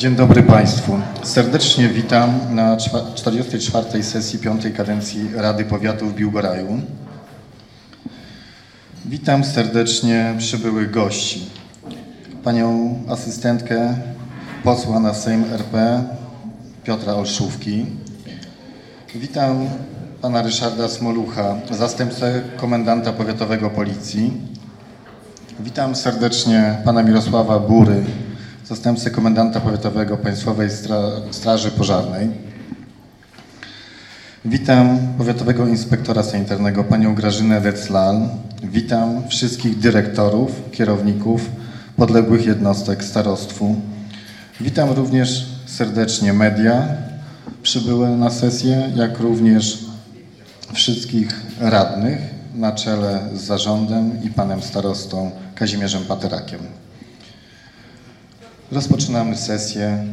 Dzień dobry Państwu. Serdecznie witam na 44. sesji 5. kadencji Rady Powiatu w Biłgoraju. Witam serdecznie przybyłych gości. Panią asystentkę posła na Sejm RP Piotra Olszówki. Witam pana Ryszarda Smolucha, zastępcę komendanta powiatowego Policji. Witam serdecznie pana Mirosława Bury, zastępcę komendanta powiatowego Państwowej Straży Pożarnej. Witam powiatowego inspektora sanitarnego panią Grażynę Declal. Witam wszystkich dyrektorów, kierowników podległych jednostek starostwu. Witam również serdecznie media przybyłe na sesję, jak również wszystkich radnych na czele z zarządem i panem starostą Kazimierzem Paterakiem. Rozpoczynamy sesję.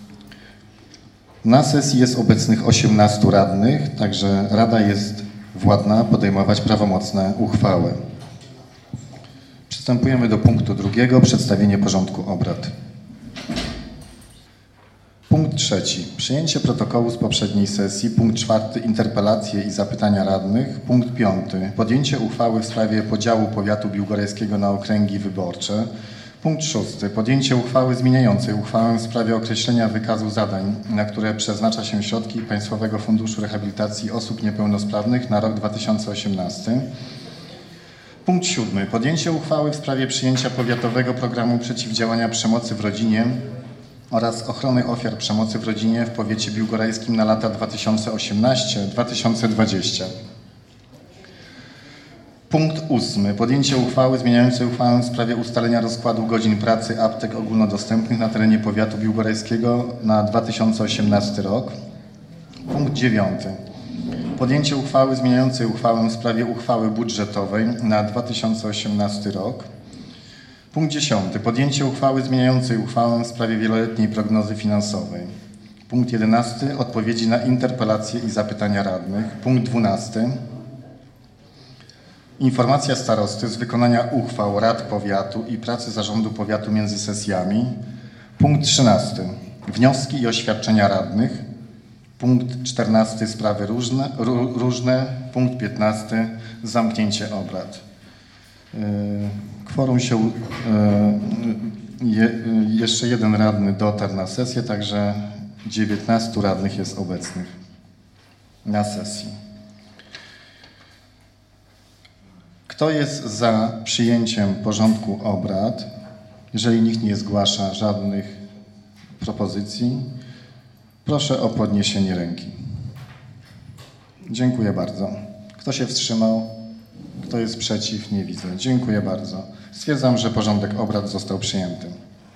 Na sesji jest obecnych 18 radnych, także Rada jest władna podejmować prawomocne uchwały. Przystępujemy do punktu drugiego, przedstawienie porządku obrad. Punkt trzeci. Przyjęcie protokołu z poprzedniej sesji. Punkt czwarty. Interpelacje i zapytania radnych. Punkt piąty. Podjęcie uchwały w sprawie podziału powiatu biłgorajskiego na okręgi wyborcze. Punkt szósty. Podjęcie uchwały zmieniającej uchwałę w sprawie określenia wykazu zadań, na które przeznacza się środki Państwowego Funduszu Rehabilitacji Osób Niepełnosprawnych na rok 2018. Punkt siódmy. Podjęcie uchwały w sprawie przyjęcia powiatowego programu przeciwdziałania przemocy w rodzinie oraz ochrony ofiar przemocy w rodzinie w powiecie biłgorajskim na lata 2018-2020. Punkt ósmy. Podjęcie uchwały zmieniającej uchwałę w sprawie ustalenia rozkładu godzin pracy aptek ogólnodostępnych na terenie powiatu biłgorajskiego na 2018 rok. Punkt dziewiąty. Podjęcie uchwały zmieniającej uchwałę w sprawie uchwały budżetowej na 2018 rok. Punkt 10. Podjęcie uchwały zmieniającej uchwałę w sprawie wieloletniej prognozy finansowej. Punkt 11. Odpowiedzi na interpelacje i zapytania radnych. Punkt 12. Informacja starosty z wykonania uchwał rad powiatu i pracy zarządu powiatu między sesjami. Punkt 13. Wnioski i oświadczenia radnych. Punkt 14. Sprawy różne. Punkt 15. Zamknięcie obrad. Kworum się, jeszcze jeden radny dotarł na sesję, także 19 radnych jest obecnych na sesji. Kto jest za przyjęciem porządku obrad? Jeżeli nikt nie zgłasza żadnych propozycji, proszę o podniesienie ręki. Dziękuję bardzo. Kto się wstrzymał? Kto jest przeciw? Nie widzę. Dziękuję bardzo. Stwierdzam, że porządek obrad został przyjęty.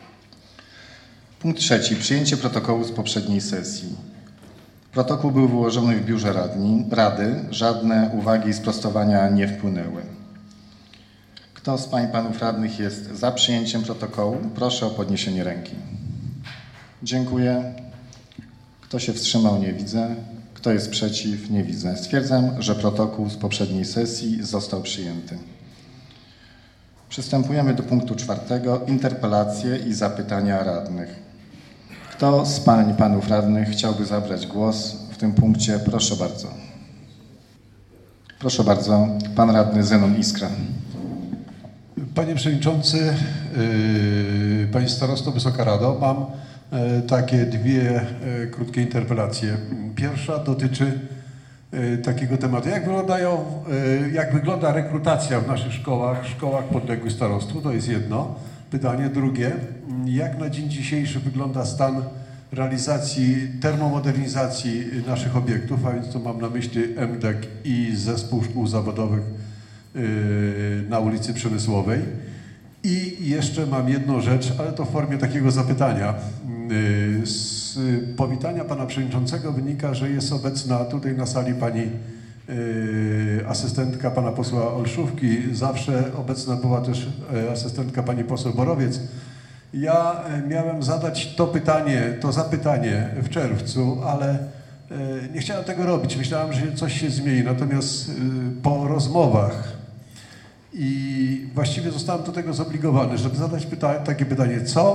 Punkt trzeci. Przyjęcie protokołu z poprzedniej sesji. Protokół był wyłożony w biurze Rady. Żadne uwagi i sprostowania nie wpłynęły. Kto z pań i panów radnych jest za przyjęciem protokołu? Proszę o podniesienie ręki. Dziękuję. Kto się wstrzymał? Nie widzę. Kto jest przeciw? Nie widzę. Stwierdzam, że protokół z poprzedniej sesji został przyjęty. Przystępujemy do punktu czwartego. Interpelacje i zapytania radnych. Kto z pań i panów radnych chciałby zabrać głos w tym punkcie? Proszę bardzo. Proszę bardzo. Pan radny Zenon Iskra. Panie Przewodniczący, Panie Starosto, Wysoka Rado, mam takie dwie krótkie interpelacje. Pierwsza dotyczy takiego tematu. Jak wygląda rekrutacja w naszych szkołach podległych starostwu? To jest jedno pytanie. Drugie, jak na dzień dzisiejszy wygląda stan realizacji termomodernizacji naszych obiektów, a więc to mam na myśli MDEK i Zespół Szkół Zawodowych na ulicy Przemysłowej. I jeszcze mam jedną rzecz, ale to w formie takiego zapytania. Z powitania pana przewodniczącego wynika, że jest obecna tutaj na sali pani asystentka pana posła Olszówki. Zawsze obecna była też asystentka pani poseł Borowiec. Ja miałem zadać to zapytanie w czerwcu, ale nie chciałem tego robić. Myślałem, że coś się zmieni. Natomiast po rozmowach i właściwie zostałem do tego zobligowany, żeby zadać takie pytanie, co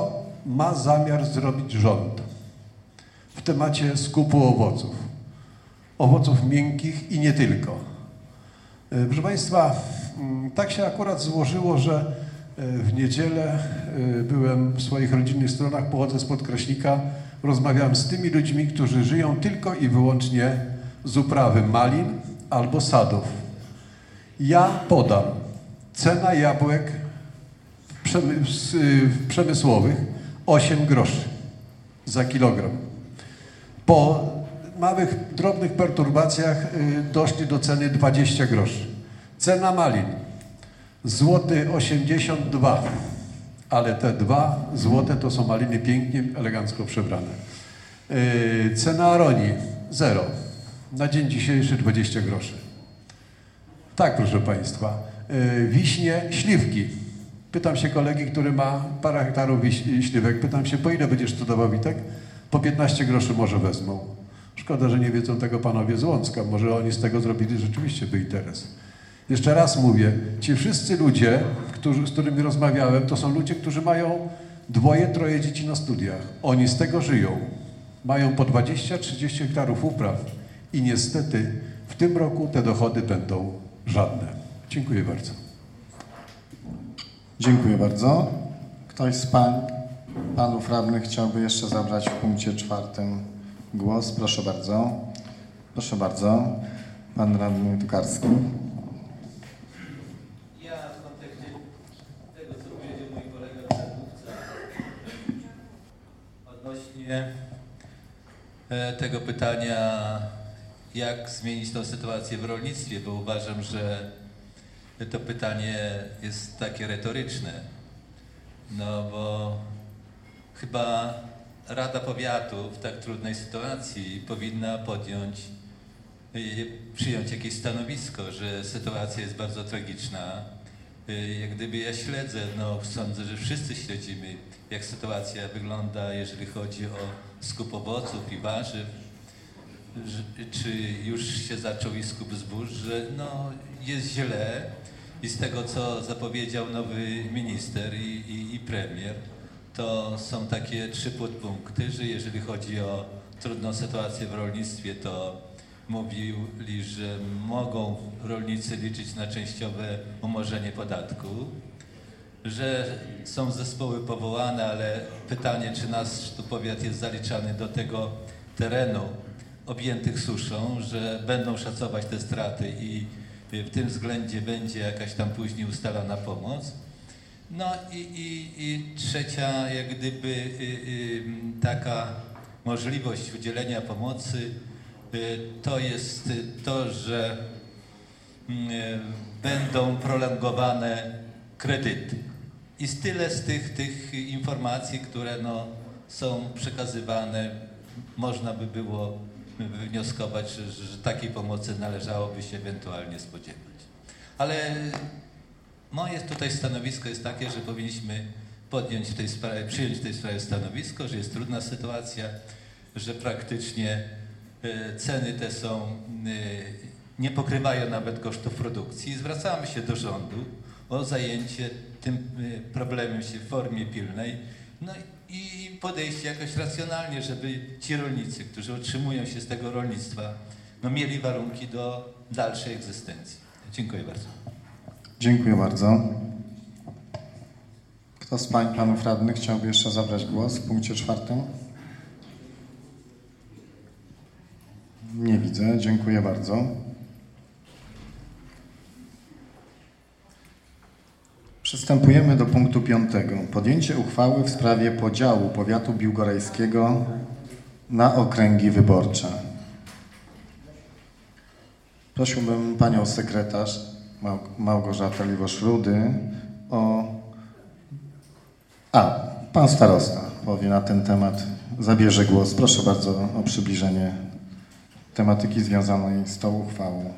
ma zamiar zrobić rząd w temacie skupu owoców miękkich i nie tylko. Proszę Państwa, tak się akurat złożyło, że w niedzielę byłem w swoich rodzinnych stronach, pochodzę spod Kraśnika, rozmawiałem z tymi ludźmi, którzy żyją tylko i wyłącznie z uprawy malin albo sadów. Ja podam cena jabłek przemysłowych 8 groszy za kilogram. Po małych, drobnych perturbacjach doszli do ceny 20 groszy. Cena malin złoty 82, ale te 2 złote to są maliny pięknie, elegancko przebrane. Cena aronii 0, na dzień dzisiejszy 20 groszy. Tak, proszę Państwa. Wiśnie, śliwki. Pytam się kolegi, który ma parę hektarów śliwek, pytam się, po ile będziesz sprzedawał, Witek? Po 15 groszy może wezmą. Szkoda, że nie wiedzą tego panowie z Łącka. Może oni z tego zrobili rzeczywiście by interes. Jeszcze raz mówię, ci wszyscy ludzie, z którymi rozmawiałem, to są ludzie, którzy mają 2, 3 dzieci na studiach. Oni z tego żyją. Mają po 20-30 hektarów upraw i niestety w tym roku te dochody będą żadne. Dziękuję bardzo. Dziękuję bardzo. Ktoś z panów radnych chciałby jeszcze zabrać w punkcie 4 głos? Proszę bardzo. Proszę bardzo. Pan radny Tokarski. Ja w kontekście tego, co powiedział mój kolega przedmówca odnośnie tego pytania, jak zmienić tą sytuację w rolnictwie, bo uważam, że to pytanie jest takie retoryczne. No bo chyba Rada Powiatu w tak trudnej sytuacji powinna przyjąć jakieś stanowisko, że sytuacja jest bardzo tragiczna. Jak gdyby ja śledzę, no sądzę, że wszyscy śledzimy, jak sytuacja wygląda, jeżeli chodzi o skup owoców i warzyw, czy już się zaczął i skup zbóż, że no jest źle i z tego, co zapowiedział nowy minister i premier, to są takie 3 podpunkty, że jeżeli chodzi o trudną sytuację w rolnictwie, to mówili, że mogą rolnicy liczyć na częściowe umorzenie podatku, że są zespoły powołane, ale pytanie, czy nasz tu powiat jest zaliczany do tego terenu objętych suszą, że będą szacować te straty i w tym względzie będzie jakaś tam później ustalana pomoc. No i trzecia, jak gdyby taka możliwość udzielenia pomocy, to jest to, że będą prolongowane kredyty. I tyle z tych informacji, które no, są przekazywane, można by było wywnioskować, że takiej pomocy należałoby się ewentualnie spodziewać. Ale moje tutaj stanowisko jest takie, że powinniśmy przyjąć w tej sprawie stanowisko, że jest trudna sytuacja, że praktycznie ceny te nie pokrywają nawet kosztów produkcji. I zwracamy się do rządu o zajęcie tym problemem się w formie pilnej, no i podejście jakoś racjonalnie, żeby ci rolnicy, którzy utrzymują się z tego rolnictwa, no mieli warunki do dalszej egzystencji. Dziękuję bardzo. Dziękuję bardzo. Kto z pań, panów radnych chciałby jeszcze zabrać głos w punkcie 4? Nie widzę. Dziękuję bardzo. Przystępujemy do punktu 5. Podjęcie uchwały w sprawie podziału powiatu biłgorajskiego na okręgi wyborcze. Prosiłbym panią sekretarz Małgorzatę Liwosz-Rudy o... pan starosta powie na ten temat, zabierze głos. Proszę bardzo o przybliżenie tematyki związanej z tą uchwałą.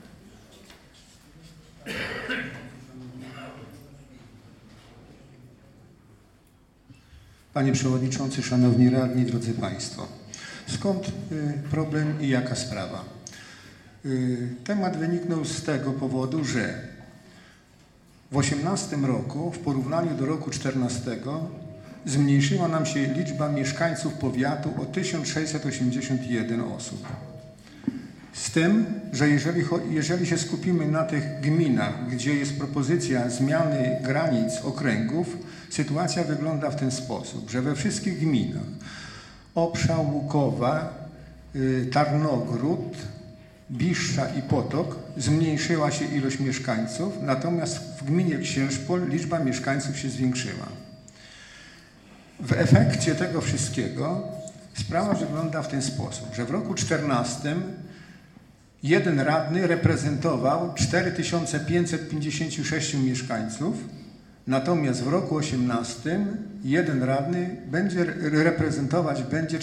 Panie Przewodniczący, Szanowni Radni, drodzy Państwo. Skąd problem i jaka sprawa? Temat wyniknął z tego powodu, że w 2018 roku w porównaniu do roku 2014 zmniejszyła nam się liczba mieszkańców powiatu o 1681 osób. Z tym, że jeżeli się skupimy na tych gminach, gdzie jest propozycja zmiany granic okręgów, sytuacja wygląda w ten sposób, że we wszystkich gminach Obsza, Łukowa, Tarnogród, Biszcza i Potok zmniejszyła się ilość mieszkańców, natomiast w gminie Księżpol liczba mieszkańców się zwiększyła. W efekcie tego wszystkiego sprawa wygląda w ten sposób, że w roku 2014 jeden radny reprezentował 4556 mieszkańców, natomiast w roku 2018 jeden radny reprezentować będzie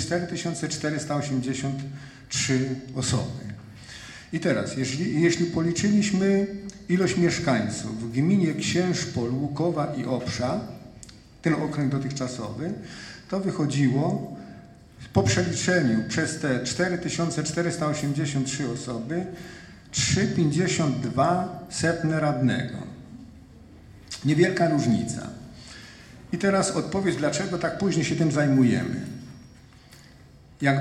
4483 osoby. I teraz, jeśli policzyliśmy ilość mieszkańców w gminie Księżpol, Łukowa i Obsza, ten okręg dotychczasowy, to wychodziło po przeliczeniu przez te 4483 osoby 3,52 radnego. Niewielka różnica. I teraz odpowiedź, dlaczego tak później się tym zajmujemy. Jak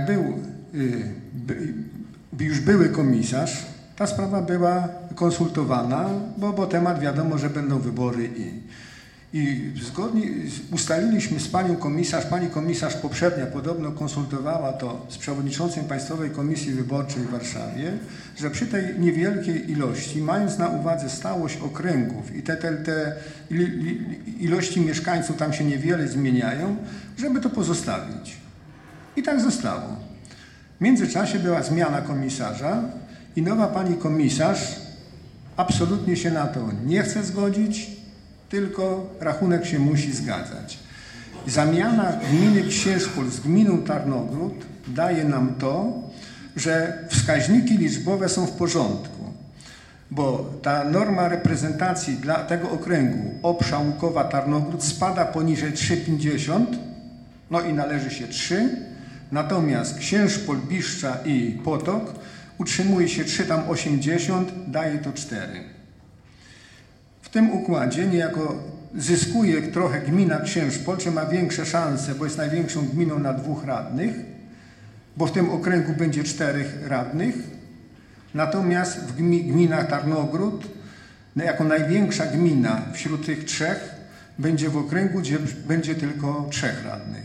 już były komisarz, ta sprawa była konsultowana, bo temat wiadomo, że będą wybory i zgodnie ustaliliśmy z panią komisarz, pani komisarz poprzednia podobno konsultowała to z przewodniczącym Państwowej Komisji Wyborczej w Warszawie, że przy tej niewielkiej ilości, mając na uwadze stałość okręgów i te ilości mieszkańców tam się niewiele zmieniają, żeby to pozostawić. I tak zostało. W międzyczasie była zmiana komisarza i nowa pani komisarz absolutnie się na to nie chce zgodzić, tylko rachunek się musi zgadzać. Zamiana gminy Księżpol z gminą Tarnogród daje nam to, że wskaźniki liczbowe są w porządku, bo ta norma reprezentacji dla tego okręgu Obsza, Łukowa, Tarnogród spada poniżej 3,50, no i należy się 3, natomiast Księżpol, Biszcza i Potok utrzymuje się 3,80, daje to 4. W tym układzie niejako zyskuje trochę gmina Księżpol, czy ma większe szanse, bo jest największą gminą na 2 radnych, bo w tym okręgu będzie 4 radnych, natomiast w gmina Tarnogród, jako największa gmina wśród tych 3, będzie w okręgu, gdzie będzie tylko 3 radnych.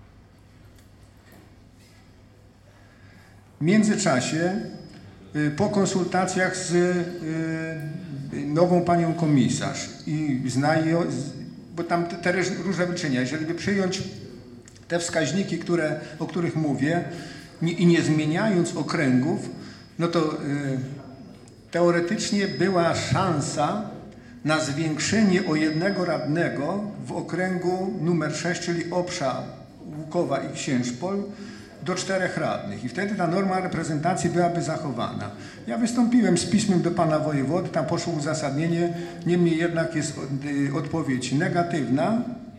W międzyczasie, po konsultacjach z nową panią komisarz i bo tam te różne wyliczenia, jeżeli by przyjąć te wskaźniki, o których mówię i nie zmieniając okręgów, no to teoretycznie była szansa na zwiększenie o 1 radnego w okręgu numer 6, czyli Obsza, Łukowa i Księżpol, do 4 radnych i wtedy ta norma reprezentacji byłaby zachowana. Ja wystąpiłem z pismem do pana wojewody, tam poszło uzasadnienie, niemniej jednak jest odpowiedź negatywna.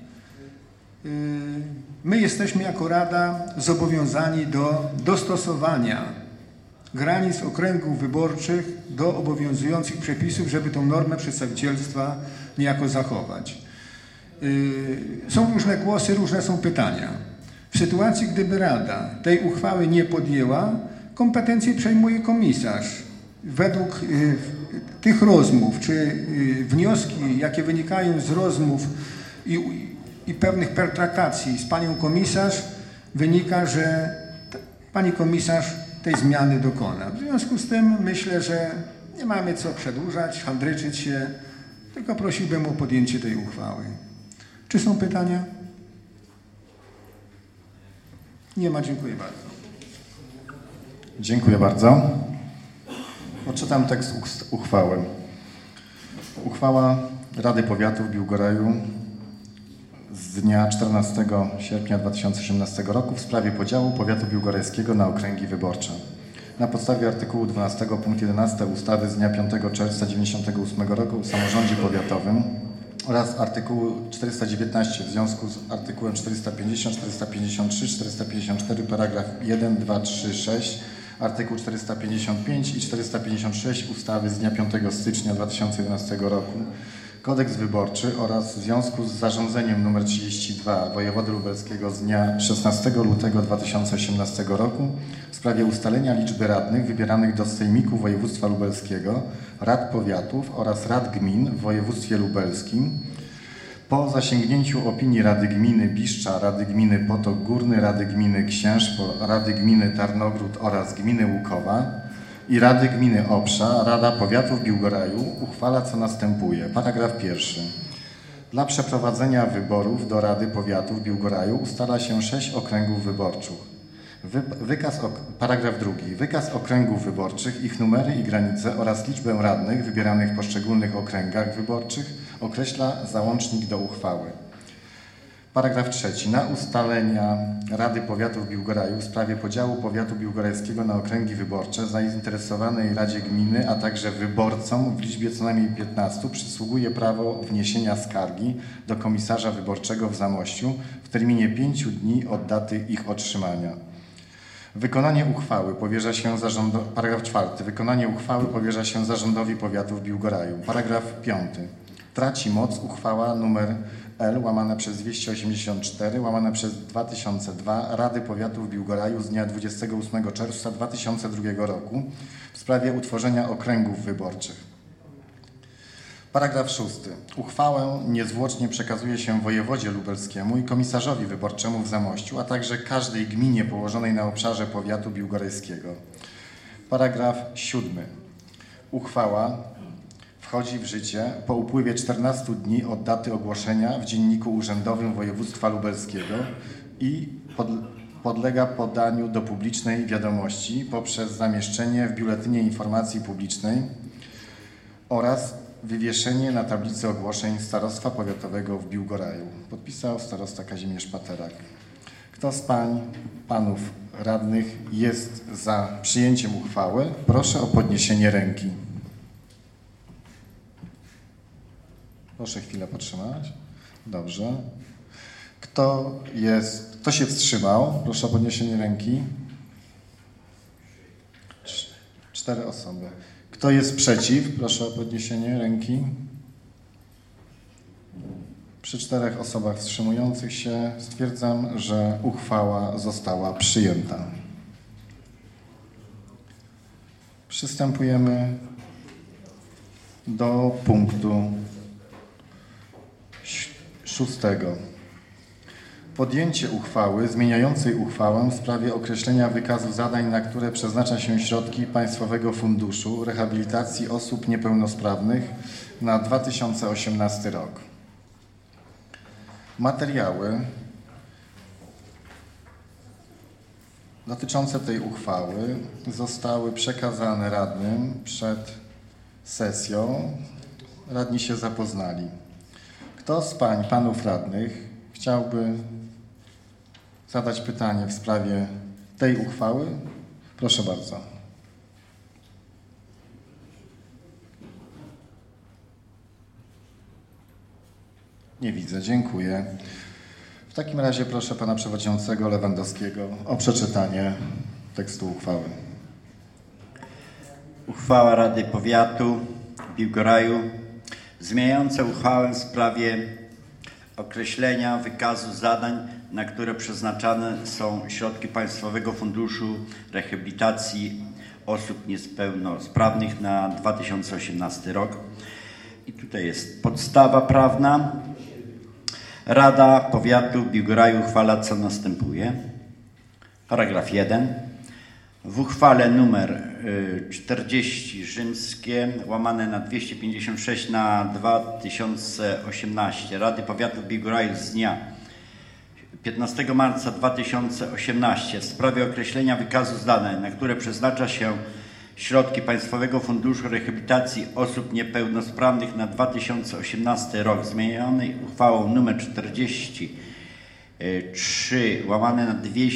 My jesteśmy jako Rada zobowiązani do dostosowania granic okręgów wyborczych do obowiązujących przepisów, żeby tą normę przedstawicielstwa niejako zachować. Są różne głosy, różne są pytania. W sytuacji, gdyby Rada tej uchwały nie podjęła, kompetencje przejmuje komisarz. Według tych rozmów, czy wnioski, jakie wynikają z rozmów i pewnych pertraktacji z panią komisarz, wynika, że pani komisarz tej zmiany dokona. W związku z tym myślę, że nie mamy co przedłużać, handryczyć się, tylko prosiłbym o podjęcie tej uchwały. Czy są pytania? Nie ma, dziękuję bardzo. Dziękuję bardzo. Odczytam tekst uchwały. Uchwała Rady Powiatu w Biłgoraju z dnia 14 sierpnia 2018 roku w sprawie podziału powiatu biłgorajskiego na okręgi wyborcze. Na podstawie artykułu 12 punkt 11 ustawy z dnia 5 czerwca 1998 roku o samorządzie powiatowym oraz artykułu 419 w związku z artykułem 450, 453, 454, paragraf 1, 2, 3, 6, artykuł 455 i 456 ustawy z dnia 5 stycznia 2011 roku Kodeks wyborczy oraz w związku z zarządzeniem nr 32 wojewody lubelskiego z dnia 16 lutego 2018 roku w sprawie ustalenia liczby radnych wybieranych do Sejmiku Województwa Lubelskiego, rad powiatów oraz rad gmin w województwie lubelskim, po zasięgnięciu opinii Rady Gminy Biszcza, Rady Gminy Potok Górny, Rady Gminy Księż, Rady Gminy Tarnogród oraz Gminy Łukowa i Rady Gminy Obsza, Rada Powiatu w Biłgoraju uchwala, co następuje. Paragraf 1. Dla przeprowadzenia wyborów do Rady Powiatu w Biłgoraju ustala się 6 okręgów wyborczych. Paragraf 2. Wykaz okręgów wyborczych, ich numery i granice oraz liczbę radnych wybieranych w poszczególnych okręgach wyborczych określa załącznik do uchwały. Paragraf 3. Na ustalenia Rady Powiatu w Biłgoraju w sprawie podziału powiatu biłgorajskiego na okręgi wyborcze zainteresowanej Radzie Gminy, a także wyborcom w liczbie co najmniej 15 przysługuje prawo wniesienia skargi do komisarza wyborczego w Zamościu w terminie 5 dni od daty ich otrzymania. Wykonanie uchwały powierza się Paragraf 4. Wykonanie uchwały powierza się zarządowi powiatu w Biłgoraju. Paragraf 5. Traci moc uchwała nr L/284/2002 Rady Powiatu w Biłgoraju z dnia 28 czerwca 2002 roku w sprawie utworzenia okręgów wyborczych. Paragraf 6. Uchwałę niezwłocznie przekazuje się wojewodzie lubelskiemu i komisarzowi wyborczemu w Zamościu, a także każdej gminie położonej na obszarze powiatu biłgorajskiego. Paragraf 7. Uchwała wchodzi w życie po upływie 14 dni od daty ogłoszenia w Dzienniku Urzędowym Województwa Lubelskiego i podlega podaniu do publicznej wiadomości poprzez zamieszczenie w Biuletynie Informacji Publicznej oraz wywieszenie na tablicy ogłoszeń Starostwa Powiatowego w Biłgoraju. Podpisał starosta Kazimierz Paterak. Kto z pań, panów radnych jest za przyjęciem uchwały? Proszę o podniesienie ręki. Proszę chwilę potrzymać. Dobrze. Kto się wstrzymał? Proszę o podniesienie ręki. 4 osoby. Kto jest przeciw? Proszę o podniesienie ręki. Przy 4 osobach wstrzymujących się stwierdzam, że uchwała została przyjęta. Przystępujemy do punktu 6. Podjęcie uchwały zmieniającej uchwałę w sprawie określenia wykazu zadań, na które przeznacza się środki Państwowego Funduszu Rehabilitacji Osób Niepełnosprawnych na 2018 rok. Materiały dotyczące tej uchwały zostały przekazane radnym przed sesją. Radni się zapoznali. Kto z pań, panów radnych chciałby zadać pytanie w sprawie tej uchwały? Proszę bardzo. Nie widzę, dziękuję. W takim razie proszę pana przewodniczącego Lewandowskiego o przeczytanie tekstu uchwały. Uchwała Rady Powiatu w Biłgoraju zmieniająca uchwałę w sprawie określenia wykazu zadań, na które przeznaczane są środki Państwowego Funduszu Rehabilitacji Osób Niepełnosprawnych na 2018 rok. I tutaj jest podstawa prawna. Rada Powiatu w Biłgoraju uchwala, co następuje. Paragraf 1. W uchwale nr 40 rzymskie łamane na 256 na 2018 Rady Powiatu w Biłgoraju z dnia 15 marca 2018 w sprawie określenia wykazu zadań, na które przeznacza się środki Państwowego Funduszu Rehabilitacji Osób Niepełnosprawnych na 2018 rok, zmienionej uchwałą nr 43 łamane na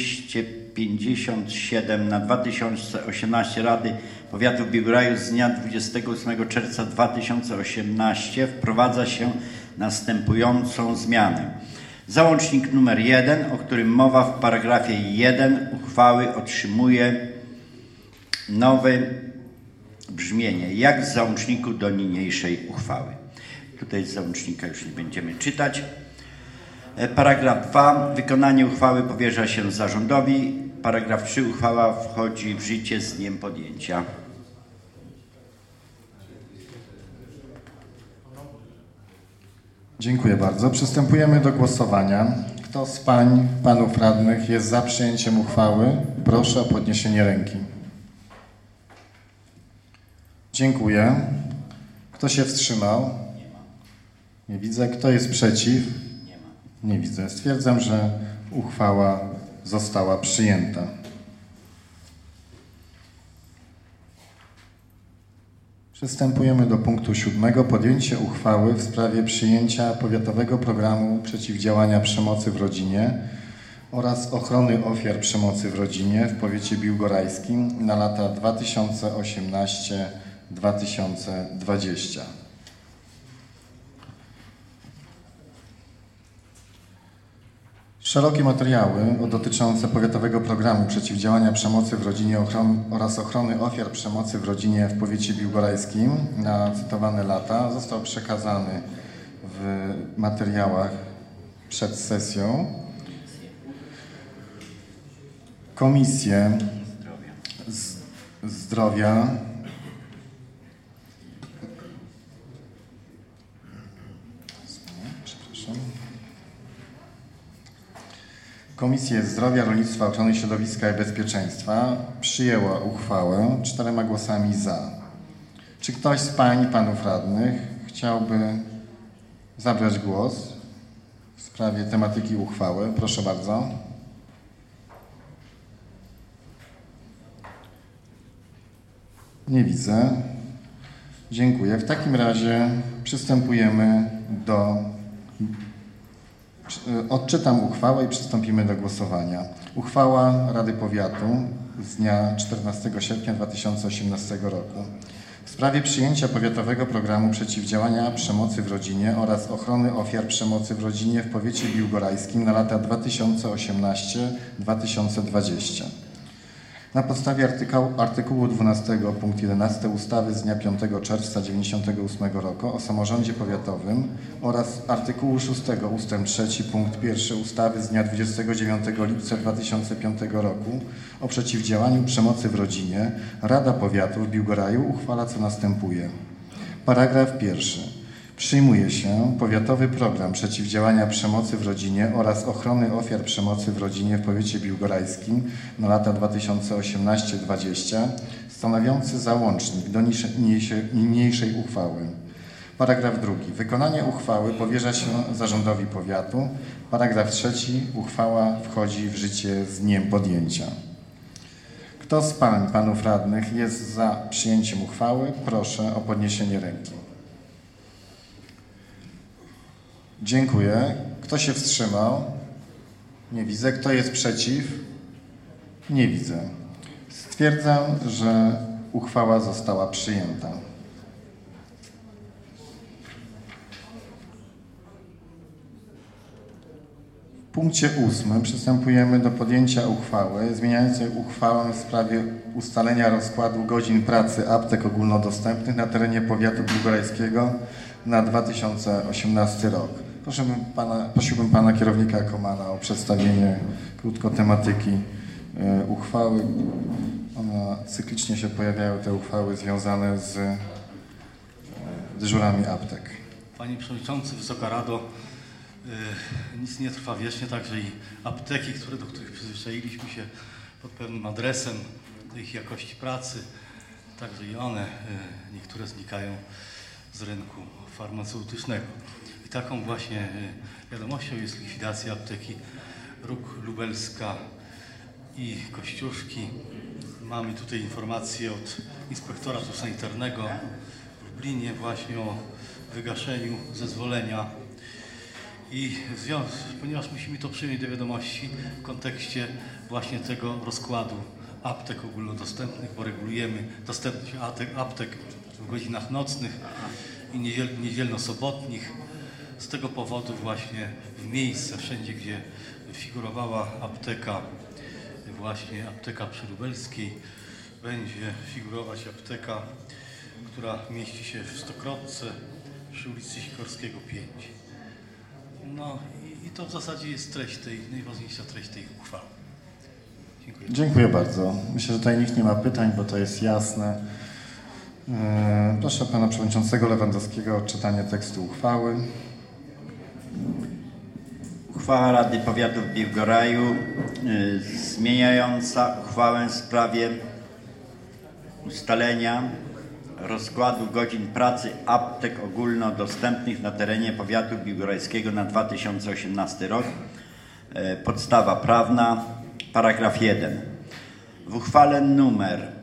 257 na 2018 Rady Powiatu w Biłgoraju z dnia 28 czerwca 2018 wprowadza się następującą zmianę. Załącznik nr 1, o którym mowa w paragrafie 1 uchwały, otrzymuje nowe brzmienie, jak w załączniku do niniejszej uchwały. Tutaj z załącznika już nie będziemy czytać. Paragraf 2. Wykonanie uchwały powierza się zarządowi. Paragraf 3. Uchwała wchodzi w życie z dniem podjęcia. Dziękuję bardzo. Przystępujemy do głosowania. Kto z pań, panów radnych jest za przyjęciem uchwały? Proszę o podniesienie ręki. Dziękuję. Kto się wstrzymał? Nie widzę. Kto jest przeciw? Nie widzę. Stwierdzam, że uchwała została przyjęta. Przystępujemy do punktu 7. Podjęcie uchwały w sprawie przyjęcia powiatowego programu przeciwdziałania przemocy w rodzinie oraz ochrony ofiar przemocy w rodzinie w powiecie biłgorajskim na lata 2018-2020. Szerokie materiały dotyczące powiatowego programu przeciwdziałania przemocy w rodzinie oraz ochrony ofiar przemocy w rodzinie w powiecie biłgorajskim na cytowane lata został przekazany w materiałach przed sesją. Komisje Zdrowia Komisja Zdrowia, Rolnictwa, Ochrony Środowiska i Bezpieczeństwa przyjęła uchwałę 4 głosami za. Czy ktoś z pań i panów radnych chciałby zabrać głos w sprawie tematyki uchwały? Proszę bardzo. Nie widzę. Dziękuję. W takim razie przystępujemy do... Odczytam uchwałę i przystąpimy do głosowania. Uchwała Rady Powiatu z dnia 14 sierpnia 2018 roku w sprawie przyjęcia powiatowego programu przeciwdziałania przemocy w rodzinie oraz ochrony ofiar przemocy w rodzinie w powiecie biłgorajskim na lata 2018-2020. Na podstawie artykułu 12 punkt 11 ustawy z dnia 5 czerwca 1998 roku o samorządzie powiatowym oraz artykułu 6 ust. 3 punkt 1 ustawy z dnia 29 lipca 2005 roku o przeciwdziałaniu przemocy w rodzinie Rada Powiatu w Biłgoraju uchwala co następuje. Paragraf 1. Przyjmuje się powiatowy program przeciwdziałania przemocy w rodzinie oraz ochrony ofiar przemocy w rodzinie w powiecie biłgorajskim na lata 2018-2020 stanowiący załącznik do niniejszej uchwały. Paragraf 2. Wykonanie uchwały powierza się zarządowi powiatu. Paragraf 3. Uchwała wchodzi w życie z dniem podjęcia. Kto z pań, panów radnych jest za przyjęciem uchwały? Proszę o podniesienie ręki. Dziękuję. Kto się wstrzymał? Nie widzę. Kto jest przeciw? Nie widzę. Stwierdzam, że uchwała została przyjęta. W punkcie 8 przystępujemy do podjęcia uchwały zmieniającej uchwałę w sprawie ustalenia rozkładu godzin pracy aptek ogólnodostępnych na terenie powiatu biłgorajskiego na 2018 rok. Prosiłbym pana kierownika Komana o przedstawienie krótko tematyki uchwały. Cyklicznie się pojawiają te uchwały związane z dyżurami aptek. Panie Przewodniczący, Wysoka Rado, nic nie trwa wiecznie, także i apteki, do których przyzwyczailiśmy się pod pewnym adresem do ich jakości pracy, także i one, niektóre znikają z rynku farmaceutycznego. I taką właśnie wiadomością jest likwidacja apteki Róg Lubelska i Kościuszki. Mamy tutaj informację od inspektoratu sanitarnego w Lublinie właśnie o wygaszeniu zezwolenia. I ponieważ musimy to przyjąć do wiadomości w kontekście właśnie tego rozkładu aptek ogólnodostępnych, bo regulujemy dostępność aptek w godzinach nocnych i niedzielno-sobotnich. Z tego powodu właśnie w miejsce, wszędzie gdzie figurowała apteka, właśnie apteka przy Lubelskiej, będzie figurować apteka, która mieści się w Stokrotce, przy ulicy Sikorskiego 5. No i to w zasadzie jest najważniejsza treść tej uchwały. Dziękuję. Dziękuję bardzo. Myślę, że tutaj nikt nie ma pytań, bo to jest jasne. Proszę pana przewodniczącego Lewandowskiego o odczytanie tekstu uchwały. Uchwała Rady Powiatu w Biłgoraju zmieniająca uchwałę w sprawie ustalenia rozkładu godzin pracy aptek ogólnodostępnych na terenie powiatu biłgorajskiego na 2018 rok. Podstawa prawna, paragraf 1. W uchwale numer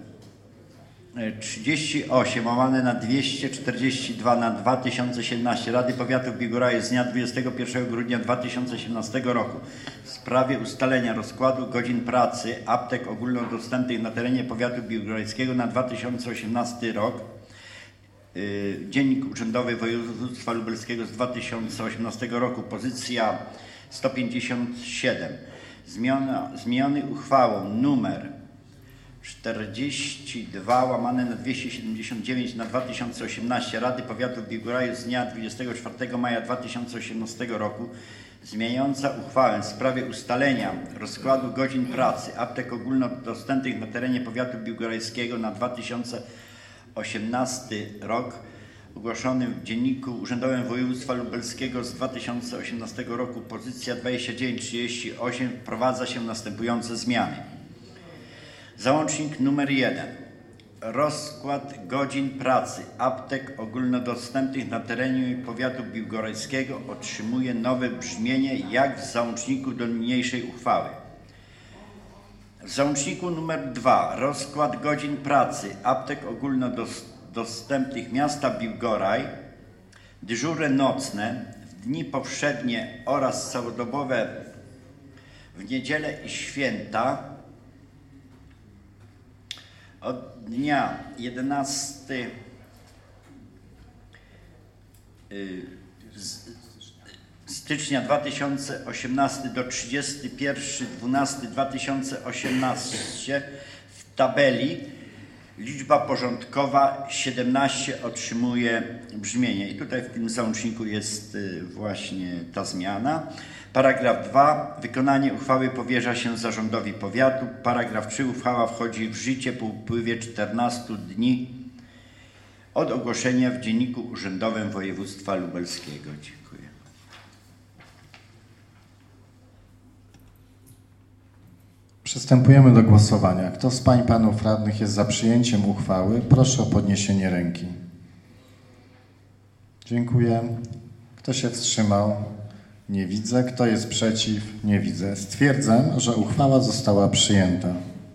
38/242/2017 Rady Powiatu w Biłgoraju z dnia 21 grudnia 2018 roku w sprawie ustalenia rozkładu godzin pracy aptek ogólnodostępnych na terenie powiatu biłgorajskiego na 2018 rok. Dziennik Urzędowy Województwa Lubelskiego z 2018 roku, pozycja 157. Zmieniony uchwałą numer 42/279/2018 Rady Powiatu w Biłgoraju z dnia 24 maja 2018 roku zmieniająca uchwałę w sprawie ustalenia rozkładu godzin pracy aptek ogólnodostępnych na terenie powiatu biłgorajskiego na 2018 rok, ogłoszonym w Dzienniku Urzędowym Województwa Lubelskiego z 2018 roku, pozycja 2938, wprowadza się następujące zmiany. Załącznik nr 1. Rozkład godzin pracy aptek ogólnodostępnych na terenie powiatu biłgorajskiego otrzymuje nowe brzmienie jak w załączniku do niniejszej uchwały. W załączniku nr 2. Rozkład godzin pracy aptek ogólnodostępnych miasta Biłgoraj, dyżury nocne w dni powszednie oraz całodobowe w niedzielę i święta od dnia 11 stycznia 2018 do 31/12/2018 w tabeli liczba porządkowa 17 otrzymuje brzmienie. I tutaj w tym załączniku jest właśnie ta zmiana. Paragraf 2. Wykonanie uchwały powierza się zarządowi powiatu. Paragraf 3. Uchwała wchodzi w życie po upływie 14 dni od ogłoszenia w Dzienniku Urzędowym Województwa Lubelskiego. Dziękuję. Przystępujemy do głosowania. Kto z pań i panów radnych jest za przyjęciem uchwały? Proszę o podniesienie ręki. Dziękuję. Kto się wstrzymał? Nie widzę. Kto jest przeciw? Nie widzę. Stwierdzam, że uchwała została przyjęta.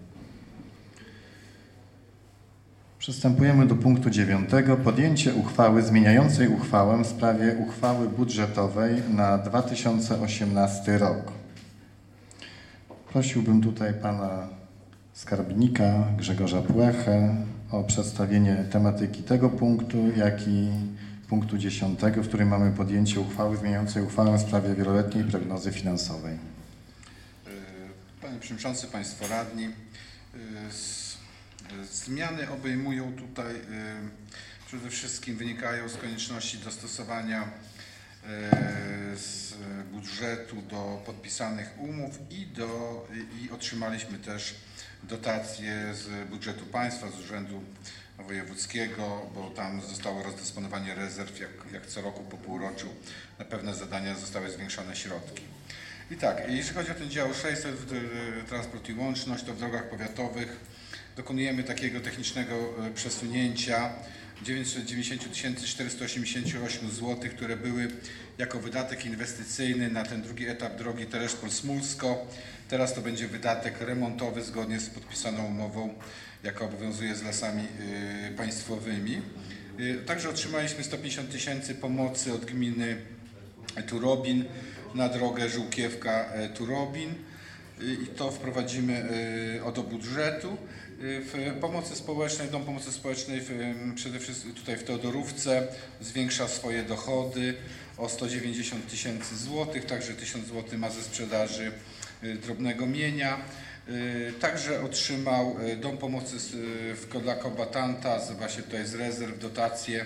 Przystępujemy do punktu 9. Podjęcie uchwały zmieniającej uchwałę w sprawie uchwały budżetowej na 2018 rok. Prosiłbym tutaj pana skarbnika Grzegorza Płechę o przedstawienie tematyki tego punktu, jak i punktu 10, w którym mamy podjęcie uchwały zmieniającej uchwałę w sprawie wieloletniej prognozy finansowej. Panie Przewodniczący, Państwo Radni, zmiany obejmują tutaj, przede wszystkim wynikają z konieczności dostosowania z budżetu do podpisanych umów i otrzymaliśmy też dotacje z budżetu państwa, z Urzędu Wojewódzkiego, bo tam zostało rozdysponowanie rezerw, jak co roku po półroczu na pewne zadania zostały zwiększone środki. I tak, jeśli chodzi o ten dział 600, transport i łączność, to w drogach powiatowych dokonujemy takiego technicznego przesunięcia 990 488 zł, które były jako wydatek inwestycyjny na ten drugi etap drogi Tereszpol-Smulsko. Teraz to będzie wydatek remontowy zgodnie z podpisaną umową, jaka obowiązuje z Lasami Państwowymi. Także otrzymaliśmy 150 000 pomocy od gminy Turobin na drogę Żółkiewka-Turobin i to wprowadzimy do budżetu. W pomocy społecznej, Dom Pomocy Społecznej przede wszystkim tutaj w Teodorówce zwiększa swoje dochody o 190 000 złotych, także 1000 zł ma ze sprzedaży drobnego mienia. Także otrzymał Dom Pomocy dla Kombatanta, właśnie tutaj z rezerw dotację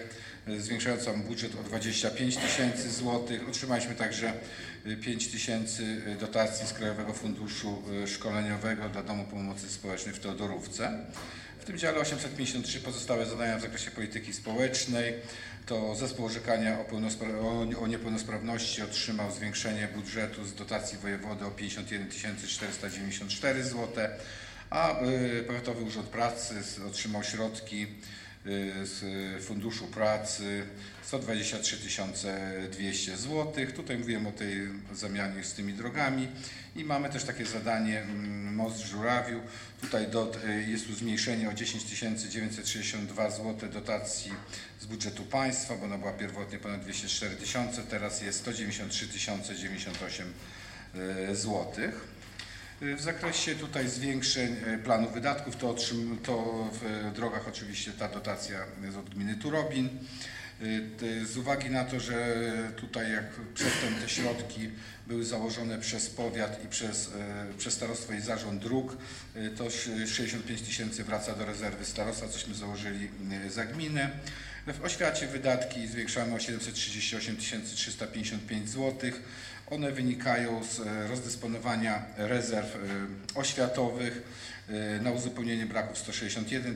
zwiększającą budżet o 25 tysięcy złotych. Otrzymaliśmy także 5 tysięcy dotacji z Krajowego Funduszu Szkoleniowego dla Domu Pomocy Społecznej w Teodorówce. W tym dziale 853 pozostałe zadania w zakresie polityki społecznej. To Zespół Orzekania o Niepełnosprawności otrzymał zwiększenie budżetu z dotacji wojewody o 51 494 zł, a Powiatowy Urząd Pracy otrzymał środki z Funduszu Pracy 123 200 zł. Tutaj mówiłem o tej zamianie z tymi drogami i mamy też takie zadanie Most w Żurawiu. Tutaj jest tu zmniejszenie o 10 962 zł dotacji z budżetu państwa, bo ona była pierwotnie ponad 204 tysiące, teraz jest 193 098 zł. W zakresie tutaj zwiększeń planu wydatków, to w drogach oczywiście ta dotacja jest od gminy Turobin. Z uwagi na to, że tutaj jak przedtem te środki były założone przez powiat i przez starostwo i zarząd dróg, to 65 tysięcy wraca do rezerwy starostwa, cośmy założyli za gminę. W oświacie wydatki zwiększamy o 738 355 zł. One wynikają z rozdysponowania rezerw oświatowych na uzupełnienie braków 161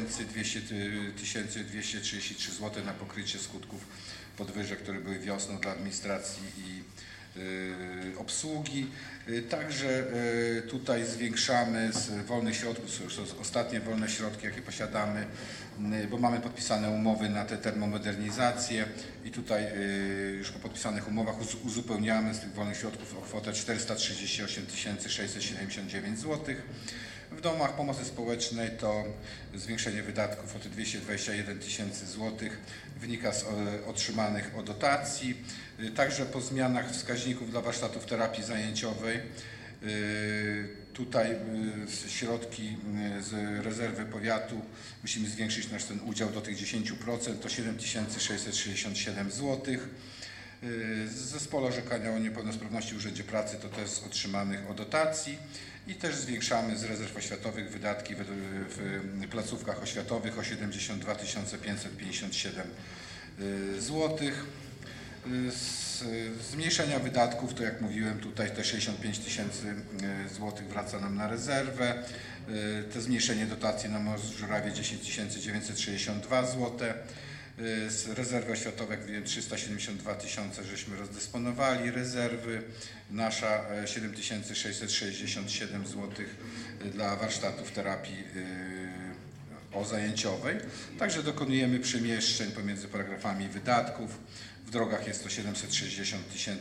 233 zł na pokrycie skutków podwyżek, które były wiosną dla administracji i obsługi. Także tutaj zwiększamy z wolnych środków, to już ostatnie wolne środki, jakie posiadamy, bo mamy podpisane umowy na te termomodernizacje i tutaj już po podpisanych umowach uzupełniamy z tych wolnych środków o kwotę 438 679 zł. W domach pomocy społecznej to zwiększenie wydatków o te 221 tysięcy złotych wynika z otrzymanych dotacji. Także po zmianach wskaźników dla warsztatów terapii zajęciowej tutaj środki z rezerwy powiatu musimy zwiększyć nasz ten udział do tych 10%, to 7 667 zł. Z Zespole Orzekania o Niepełnosprawności w Urzędzie Pracy to też z otrzymanych dotacji i też zwiększamy z rezerw oświatowych wydatki w placówkach oświatowych o 72 557 zł. Z zmniejszenia wydatków, to jak mówiłem, tutaj te 65 tysięcy złotych wraca nam na rezerwę. Te zmniejszenie dotacji na Most w Żurawie 10 962 zł. Z rezerwy oświatowej, jak wiem, 372 tysiące żeśmy rozdysponowali, rezerwy nasza 7667 zł dla warsztatów terapii zajęciowej. Także dokonujemy przemieszczeń pomiędzy paragrafami wydatków. W drogach jest to 760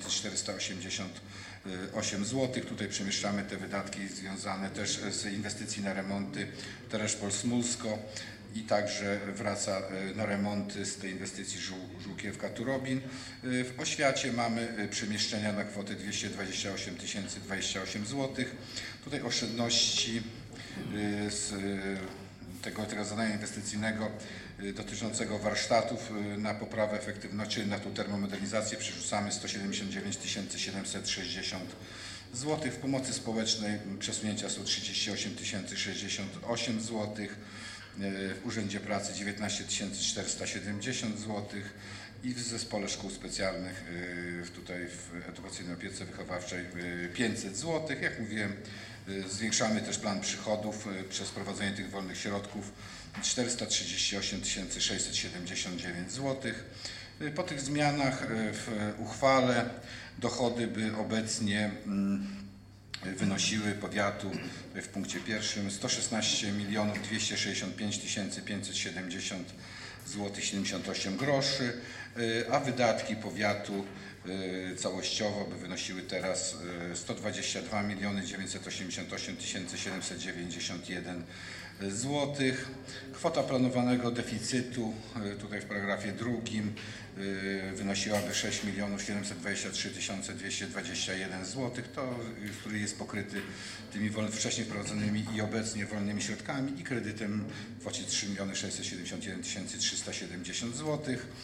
488 zł. Tutaj przemieszczamy te wydatki związane też z inwestycji na remonty Tereszpol-Smulsko i także wraca na remonty z tej inwestycji Żółkiewka-Turobin. W oświacie mamy przemieszczenia na kwotę 228 028 zł. Tutaj oszczędności z tego zadania inwestycyjnego dotyczącego warsztatów na poprawę efektywności, na tą termomodernizację przerzucamy 179 760 zł. W pomocy społecznej przesunięcia są 38 068 zł. W Urzędzie Pracy 19 470 zł i w Zespole Szkół Specjalnych tutaj w edukacyjnej opiece wychowawczej 500 zł. Jak mówiłem, zwiększamy też plan przychodów przez wprowadzenie tych wolnych środków 438 679 zł. Po tych zmianach w uchwale dochody by obecnie wynosiły powiatu w punkcie pierwszym 116 265 570 zł 78 groszy, a wydatki powiatu całościowo by wynosiły teraz 122 988 791 zł. Kwota planowanego deficytu tutaj w paragrafie drugim wynosiłaby 6 723 221 zł, który jest pokryty tymi wcześniej wprowadzonymi i obecnie wolnymi środkami i kredytem w kwocie 3 671 370 zł.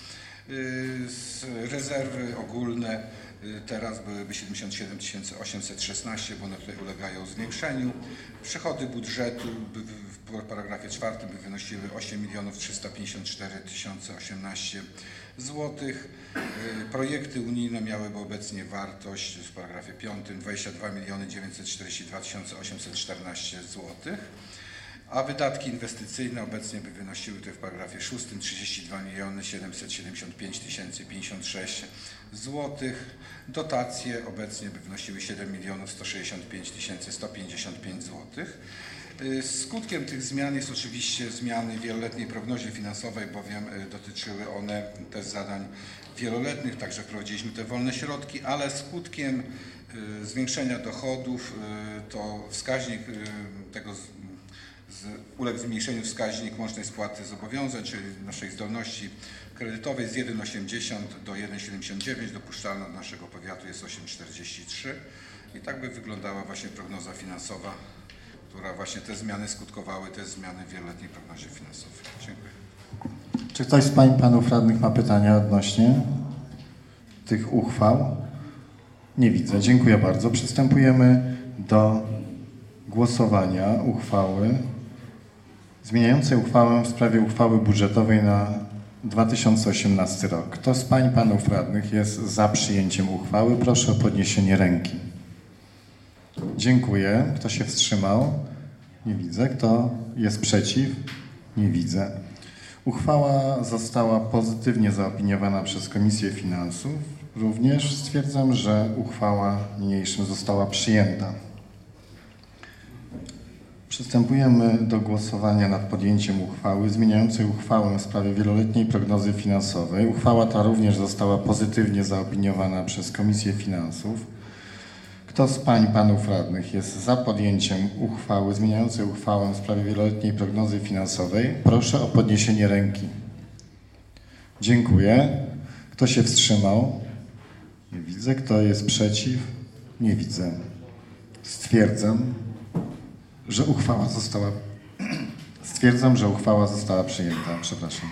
Z rezerwy ogólne teraz byłyby 77 816, bo one tutaj ulegają zwiększeniu. Przychody budżetu w paragrafie 4 by wynosiły 8 354 018 zł. Projekty unijne miałyby obecnie wartość w paragrafie 5 22 942 814 zł. A wydatki inwestycyjne obecnie by wynosiły tutaj w paragrafie 6 32 775 056 zł. Dotacje obecnie by wynosiły 7 165 155 zł. Skutkiem tych zmian jest oczywiście zmiany w wieloletniej prognozie finansowej, bowiem dotyczyły one też zadań wieloletnich, także wprowadziliśmy te wolne środki, ale skutkiem zwiększenia dochodów to wskaźnik tego uległ zmniejszeniu wskaźnik łącznej spłaty zobowiązań, czyli naszej zdolności kredytowej z 1,80 do 1,79, dopuszczalna do naszego powiatu jest 8,43 i tak by wyglądała właśnie prognoza finansowa, która właśnie te zmiany skutkowały, te zmiany w wieloletniej prognozie finansowej. Dziękuję. Czy ktoś z pań i panów radnych ma pytania odnośnie tych uchwał? Nie widzę. Dziękuję bardzo. Przystępujemy do głosowania uchwały zmieniającej uchwałę w sprawie uchwały budżetowej na 2018 rok. Kto z pań i panów radnych jest za przyjęciem uchwały? Proszę o podniesienie ręki. Dziękuję. Kto się wstrzymał? Nie widzę. Kto jest przeciw? Nie widzę. Uchwała została pozytywnie zaopiniowana przez Komisję Finansów. Również stwierdzam, że uchwała niniejszym została przyjęta. Przystępujemy do głosowania nad podjęciem uchwały zmieniającej uchwałę w sprawie wieloletniej prognozy finansowej. Uchwała ta również została pozytywnie zaopiniowana przez Komisję Finansów. Kto z pań i panów radnych jest za podjęciem uchwały zmieniającej uchwałę w sprawie wieloletniej prognozy finansowej? Proszę o podniesienie ręki. Dziękuję. Kto się wstrzymał? Nie widzę. Kto jest przeciw? Nie widzę. Stwierdzam, że uchwała została przyjęta. Przepraszam.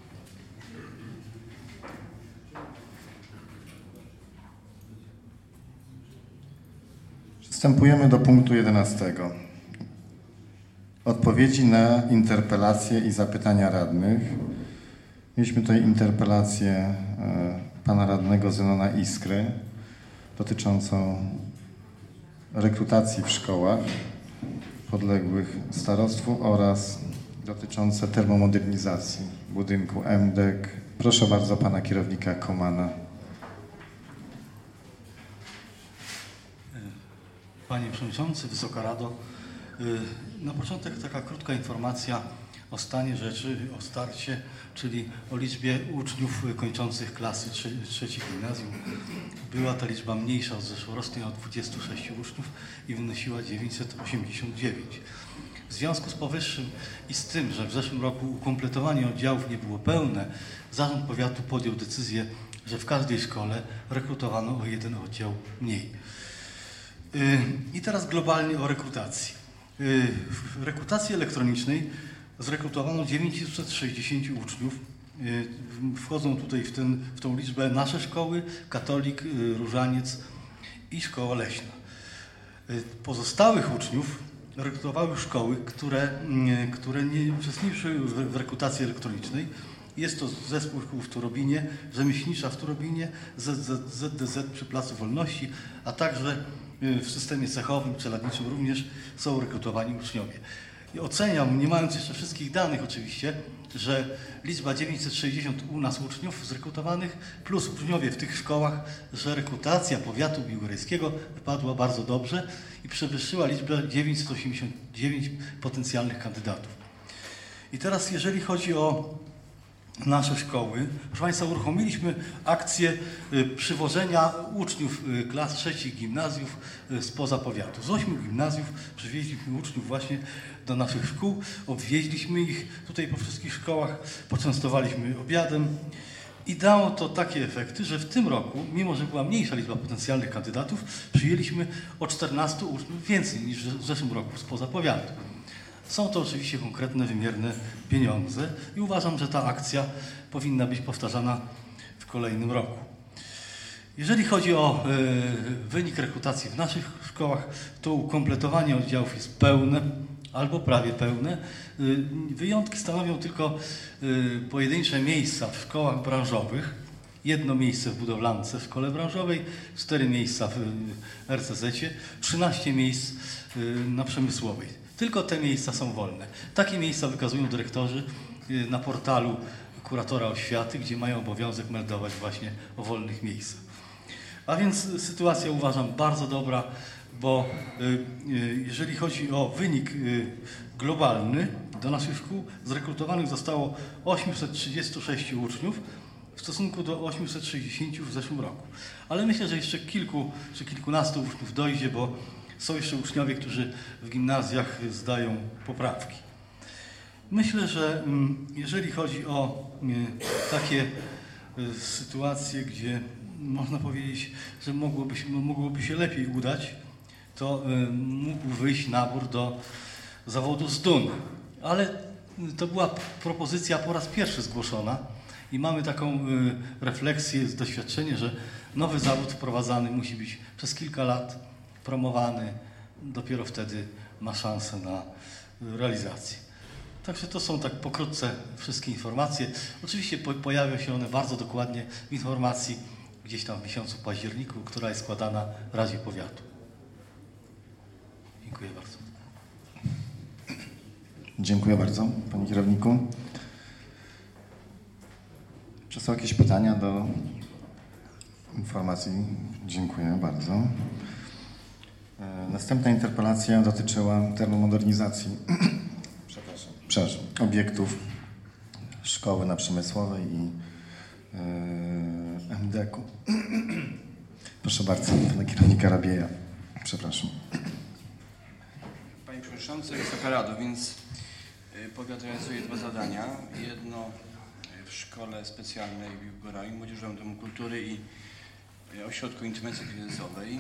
Przystępujemy do punktu 11. Odpowiedzi na interpelacje i zapytania radnych. Mieliśmy tutaj interpelację pana radnego Zenona Iskry dotyczącą rekrutacji w szkołach podległych starostwu oraz dotyczące termomodernizacji budynku MDEK. Proszę bardzo pana kierownika Komana. Panie Przewodniczący, Wysoka Rado, na początek taka krótka informacja o stanie rzeczy, o starcie, czyli o liczbie uczniów kończących klasy trzeciej gimnazjum. Była ta liczba mniejsza od zeszłorocznej o 26 uczniów i wynosiła 989. W związku z powyższym i z tym, że w zeszłym roku ukompletowanie oddziałów nie było pełne, Zarząd Powiatu podjął decyzję, że w każdej szkole rekrutowano o jeden oddział mniej. I teraz globalnie o rekrutacji. W rekrutacji elektronicznej zrekrutowano 960 uczniów. Wchodzą tutaj w tą liczbę nasze szkoły, Katolik, Różaniec i Szkoła Leśna. Pozostałych uczniów rekrutowały szkoły, które nie uczestniczyły w rekrutacji elektronicznej. Jest to Zespół Szkół w Turobinie, Rzemieślnicza w Turobinie, ZDZ przy Placu Wolności, a także w systemie cechowym, czeladniczym również są rekrutowani uczniowie. I oceniam, nie mając jeszcze wszystkich danych oczywiście, że liczba 960 u nas uczniów zrekrutowanych plus uczniowie w tych szkołach, że rekrutacja powiatu biłgorajskiego wypadła bardzo dobrze i przewyższyła liczbę 989 potencjalnych kandydatów. I teraz jeżeli chodzi o nasze szkoły, proszę Państwa, uruchomiliśmy akcję przywożenia uczniów klas trzecich gimnazjów spoza powiatu. Z 8 gimnazjów przywieźliśmy uczniów właśnie do naszych szkół, obwieźliśmy ich tutaj po wszystkich szkołach, poczęstowaliśmy obiadem i dało to takie efekty, że w tym roku, mimo że była mniejsza liczba potencjalnych kandydatów, przyjęliśmy o 14 uczniów więcej niż w zeszłym roku spoza powiatu. Są to oczywiście konkretne, wymierne pieniądze i uważam, że ta akcja powinna być powtarzana w kolejnym roku. Jeżeli chodzi o wynik rekrutacji w naszych szkołach, to ukompletowanie oddziałów jest pełne albo prawie pełne. Wyjątki stanowią tylko pojedyncze miejsca w szkołach branżowych. 1 miejsce w budowlance w szkole branżowej, 4 miejsca w RCZ-cie, 13 miejsc na przemysłowej. Tylko te miejsca są wolne. Takie miejsca wykazują dyrektorzy na portalu kuratora oświaty, gdzie mają obowiązek meldować właśnie o wolnych miejscach. A więc sytuacja uważam bardzo dobra, bo jeżeli chodzi o wynik globalny do naszych szkół, zrekrutowanych zostało 836 uczniów w stosunku do 860 w zeszłym roku. Ale myślę, że jeszcze kilku czy kilkunastu uczniów dojdzie, bo są jeszcze uczniowie, którzy w gimnazjach zdają poprawki. Myślę, że jeżeli chodzi o takie sytuacje, gdzie można powiedzieć, że mogłoby się lepiej udać, to mógł wyjść nabór do zawodu z DUN. Ale to była propozycja po raz pierwszy zgłoszona i mamy taką refleksję, doświadczenie, że nowy zawód wprowadzany musi być przez kilka lat promowany. Dopiero wtedy ma szansę na realizację. Także to są tak pokrótce wszystkie informacje. Oczywiście pojawią się one bardzo dokładnie w informacji gdzieś tam w miesiącu październiku, która jest składana w Radzie Powiatu. Dziękuję bardzo. Dziękuję bardzo, panie kierowniku. Czy są jakieś pytania do informacji? Dziękuję bardzo. Następna interpelacja dotyczyła termomodernizacji obiektów szkoły na Przemysłowej i MDK-u. Proszę bardzo, pana kierownika Rabieja. Przepraszam. Panie Przewodniczący, Wysoka Rado, więc powiat realizuje 2 zadania. Jedno w Szkole Specjalnej w Biłgoraju, Młodzieżowym Domu Kultury i Ośrodku Interwencji Kryzysowej.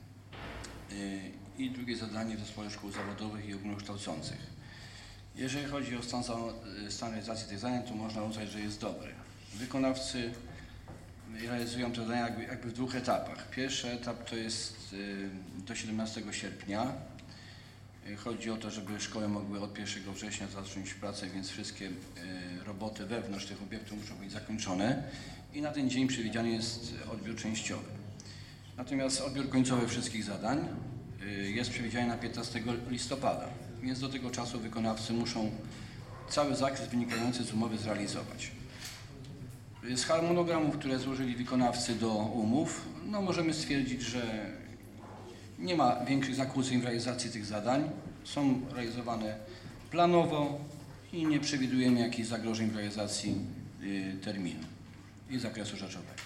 I drugie zadanie w Zespole Szkół Zawodowych i Ogólnokształcących. Jeżeli chodzi o stan realizacji tych zadań, to można uznać, że jest dobry. Wykonawcy realizują te zadania jakby w 2 etapach. Pierwszy etap to jest do 17 sierpnia. Chodzi o to, żeby szkoły mogły od 1 września zacząć pracę, więc wszystkie roboty wewnątrz tych obiektów muszą być zakończone i na ten dzień przewidziany jest odbiór częściowy. Natomiast odbiór końcowy wszystkich zadań jest przewidziany na 15 listopada, więc do tego czasu wykonawcy muszą cały zakres wynikający z umowy zrealizować. Z harmonogramów, które złożyli wykonawcy do umów, możemy stwierdzić, że nie ma większych zakłóceń w realizacji tych zadań. Są realizowane planowo i nie przewidujemy jakichś zagrożeń w realizacji terminu i zakresu rzeczowego.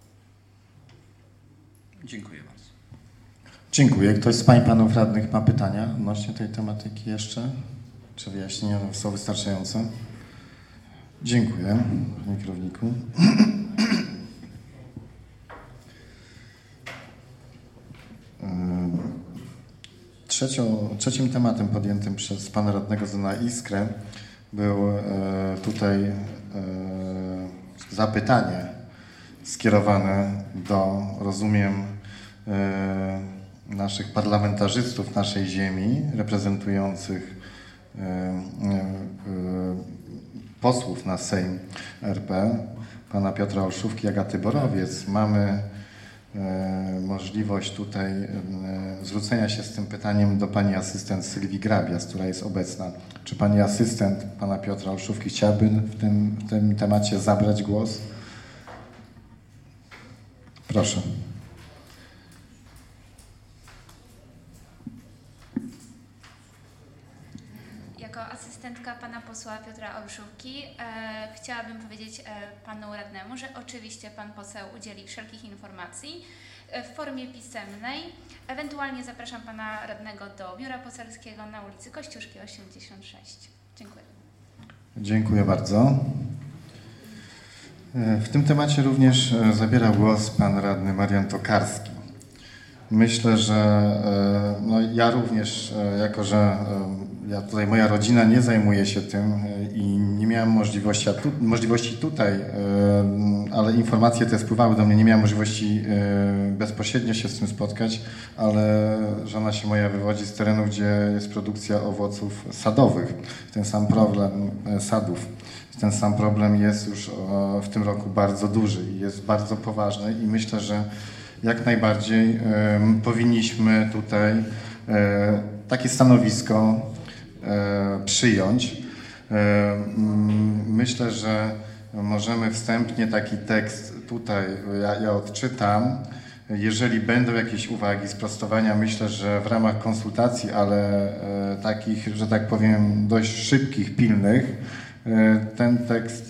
Dziękuję bardzo. Dziękuję. Ktoś z pań i panów radnych ma pytania odnośnie tej tematyki jeszcze? Czy wyjaśnienia są wystarczające? Dziękuję, panie kierowniku. Trzecim tematem podjętym przez pana radnego Zena Iskrę był tutaj zapytanie skierowane do, rozumiem, naszych parlamentarzystów naszej ziemi, reprezentujących posłów na Sejm RP, pana Piotra Olszówki i Agaty Borowiec. Mamy możliwość tutaj zwrócenia się z tym pytaniem do pani asystent Sylwii Grabias, która jest obecna. Czy pani asystent pana Piotra Olszówki chciałaby w tym temacie zabrać głos? Proszę. Jako asystentka pana posła Piotra Olszówki chciałabym powiedzieć panu radnemu, że oczywiście pan poseł udzieli wszelkich informacji w formie pisemnej. Ewentualnie zapraszam pana radnego do biura poselskiego na ulicy Kościuszki 86. Dziękuję. Dziękuję bardzo. W tym temacie również zabiera głos pan radny Marian Tokarski. Myślę, że ja również, jako że ja tutaj, moja rodzina nie zajmuje się tym i nie miałem możliwości tutaj, ale informacje te spływały do mnie, nie miałem możliwości bezpośrednio się z tym spotkać, ale żona się moja wywodzi z terenu, gdzie jest produkcja owoców sadowych. Ten sam problem sadów. Ten sam problem jest już w tym roku bardzo duży i jest bardzo poważny i myślę, że jak najbardziej powinniśmy tutaj takie stanowisko przyjąć. Myślę, że możemy wstępnie taki tekst tutaj, ja odczytam. Jeżeli będą jakieś uwagi, sprostowania, myślę, że w ramach konsultacji, ale takich, że tak powiem, dość szybkich, pilnych, ten tekst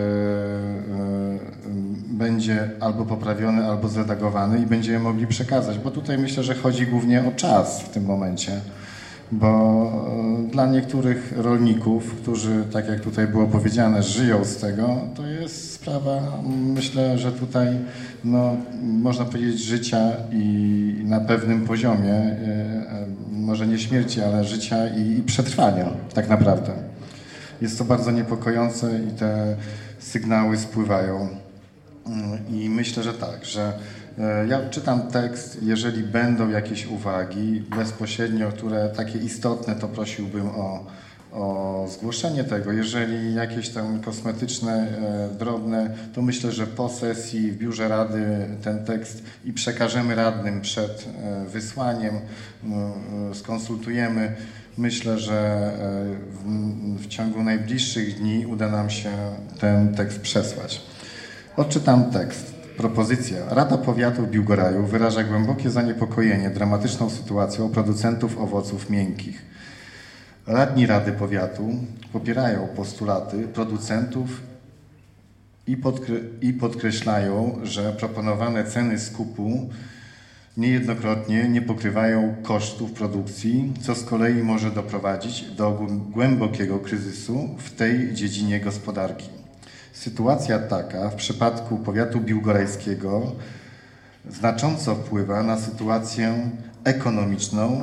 będzie albo poprawiony, albo zredagowany i będziemy mogli przekazać, bo tutaj myślę, że chodzi głównie o czas w tym momencie, bo dla niektórych rolników, którzy, tak jak tutaj było powiedziane, żyją z tego, to jest sprawa, myślę, że tutaj no, można powiedzieć życia i na pewnym poziomie, może nie śmierci, ale życia i przetrwania tak naprawdę. Jest to bardzo niepokojące i te sygnały spływają. I myślę, że tak, że ja czytam tekst, jeżeli będą jakieś uwagi bezpośrednio, które takie istotne, to prosiłbym o zgłoszenie tego. Jeżeli jakieś tam kosmetyczne, drobne, to myślę, że po sesji w biurze rady ten tekst i przekażemy radnym przed wysłaniem, skonsultujemy. Myślę, że w ciągu najbliższych dni uda nam się ten tekst przesłać. Odczytam tekst. Propozycja. Rada Powiatu w Biłgoraju wyraża głębokie zaniepokojenie dramatyczną sytuacją producentów owoców miękkich. Radni Rady Powiatu popierają postulaty producentów i podkreślają, że proponowane ceny skupu niejednokrotnie nie pokrywają kosztów produkcji, co z kolei może doprowadzić do głębokiego kryzysu w tej dziedzinie gospodarki. Sytuacja taka w przypadku powiatu biłgorajskiego znacząco wpływa na sytuację ekonomiczną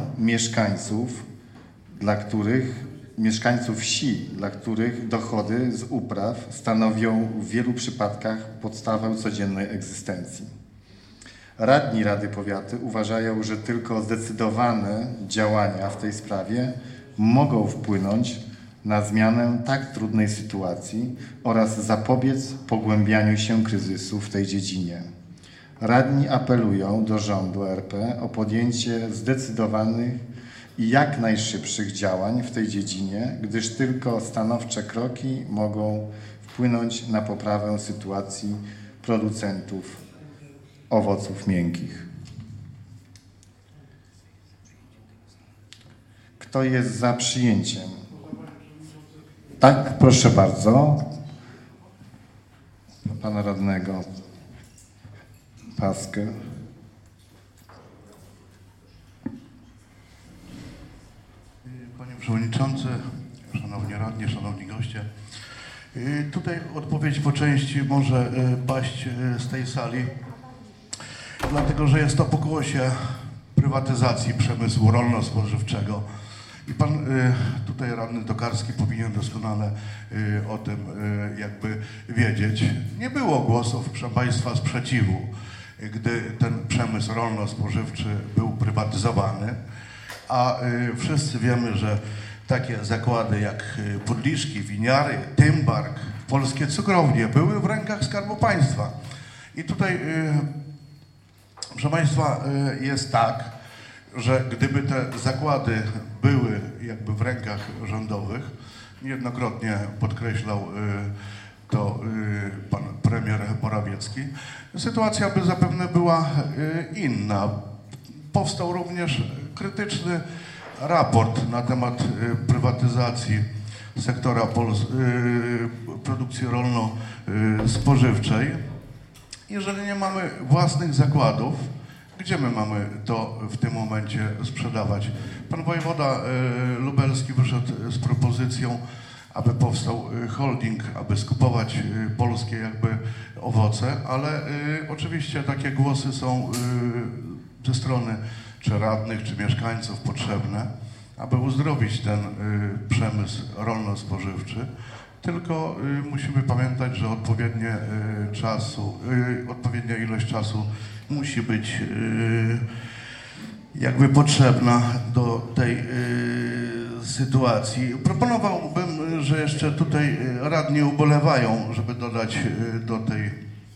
mieszkańców wsi, dla których dochody z upraw stanowią w wielu przypadkach podstawę codziennej egzystencji. Radni Rady Powiatu uważają, że tylko zdecydowane działania w tej sprawie mogą wpłynąć na zmianę tak trudnej sytuacji oraz zapobiec pogłębianiu się kryzysu w tej dziedzinie. Radni apelują do rządu RP o podjęcie zdecydowanych i jak najszybszych działań w tej dziedzinie, gdyż tylko stanowcze kroki mogą wpłynąć na poprawę sytuacji producentów owoców miękkich. Kto jest za przyjęciem? Tak, proszę bardzo. Pana radnego Paskę. Panie Przewodniczący, Szanowni Radni, Szanowni Goście. Tutaj odpowiedź po części może paść z tej sali, dlatego że jest to pokłosie prywatyzacji przemysłu rolno-spożywczego. I pan tutaj radny Tokarski powinien doskonale o tym jakby wiedzieć. Nie było głosów, proszę Państwa, sprzeciwu, gdy ten przemysł rolno-spożywczy był prywatyzowany, a wszyscy wiemy, że takie zakłady jak Pudliszki, Winiary, Tymbark, polskie cukrownie były w rękach Skarbu Państwa. I tutaj, proszę Państwa, jest tak, że gdyby te zakłady były jakby w rękach rządowych, niejednokrotnie podkreślał to pan premier Morawiecki, sytuacja by zapewne była inna. Powstał również krytyczny raport na temat prywatyzacji sektora produkcji rolno-spożywczej. Jeżeli nie mamy własnych zakładów, gdzie my mamy to w tym momencie sprzedawać? Pan wojewoda lubelski wyszedł z propozycją, aby powstał holding, aby skupować polskie jakby owoce, ale oczywiście takie głosy są ze strony czy radnych, czy mieszkańców potrzebne, aby uzdrowić ten przemysł rolno-spożywczy, tylko musimy pamiętać, że odpowiednia ilość czasu musi być jakby potrzebna do tej sytuacji. Proponowałbym, że jeszcze tutaj radni ubolewają, żeby dodać do tej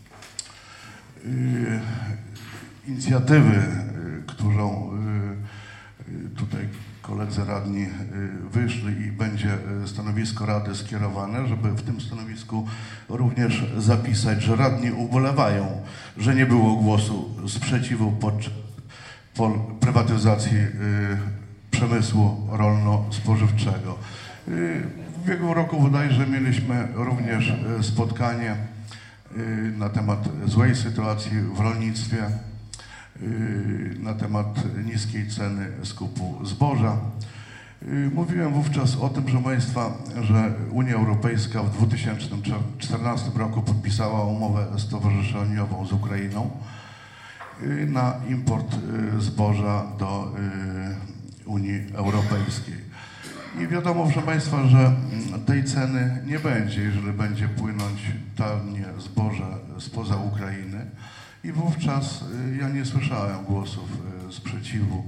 inicjatywy, którą tutaj koledzy radni wyszli i będzie stanowisko Rady skierowane, żeby w tym stanowisku również zapisać, że radni ubolewają, że nie było głosu sprzeciwu po prywatyzacji przemysłu rolno-spożywczego. W ubiegłym roku bodajże mieliśmy również spotkanie na temat złej sytuacji w rolnictwie, na temat niskiej ceny skupu zboża. Mówiłem wówczas o tym, proszę Państwa, że Unia Europejska w 2014 roku podpisała umowę stowarzyszeniową z Ukrainą na import zboża do Unii Europejskiej. I wiadomo, proszę Państwa, że tej ceny nie będzie, jeżeli będzie płynąć tanie zboże spoza Ukrainy. I wówczas ja nie słyszałem głosów sprzeciwu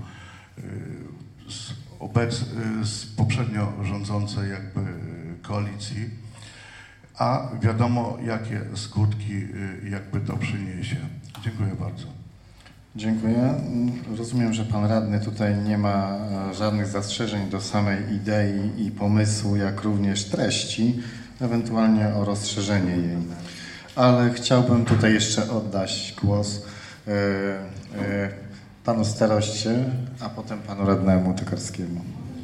z poprzednio rządzącej jakby koalicji, a wiadomo, jakie skutki jakby to przyniesie. Dziękuję bardzo. Dziękuję. Rozumiem, że pan radny tutaj nie ma żadnych zastrzeżeń do samej idei i pomysłu, jak również treści, ewentualnie o rozszerzenie jej. Ale chciałbym tutaj jeszcze oddać głos panu staroście, a potem panu radnemu Tokarskiemu.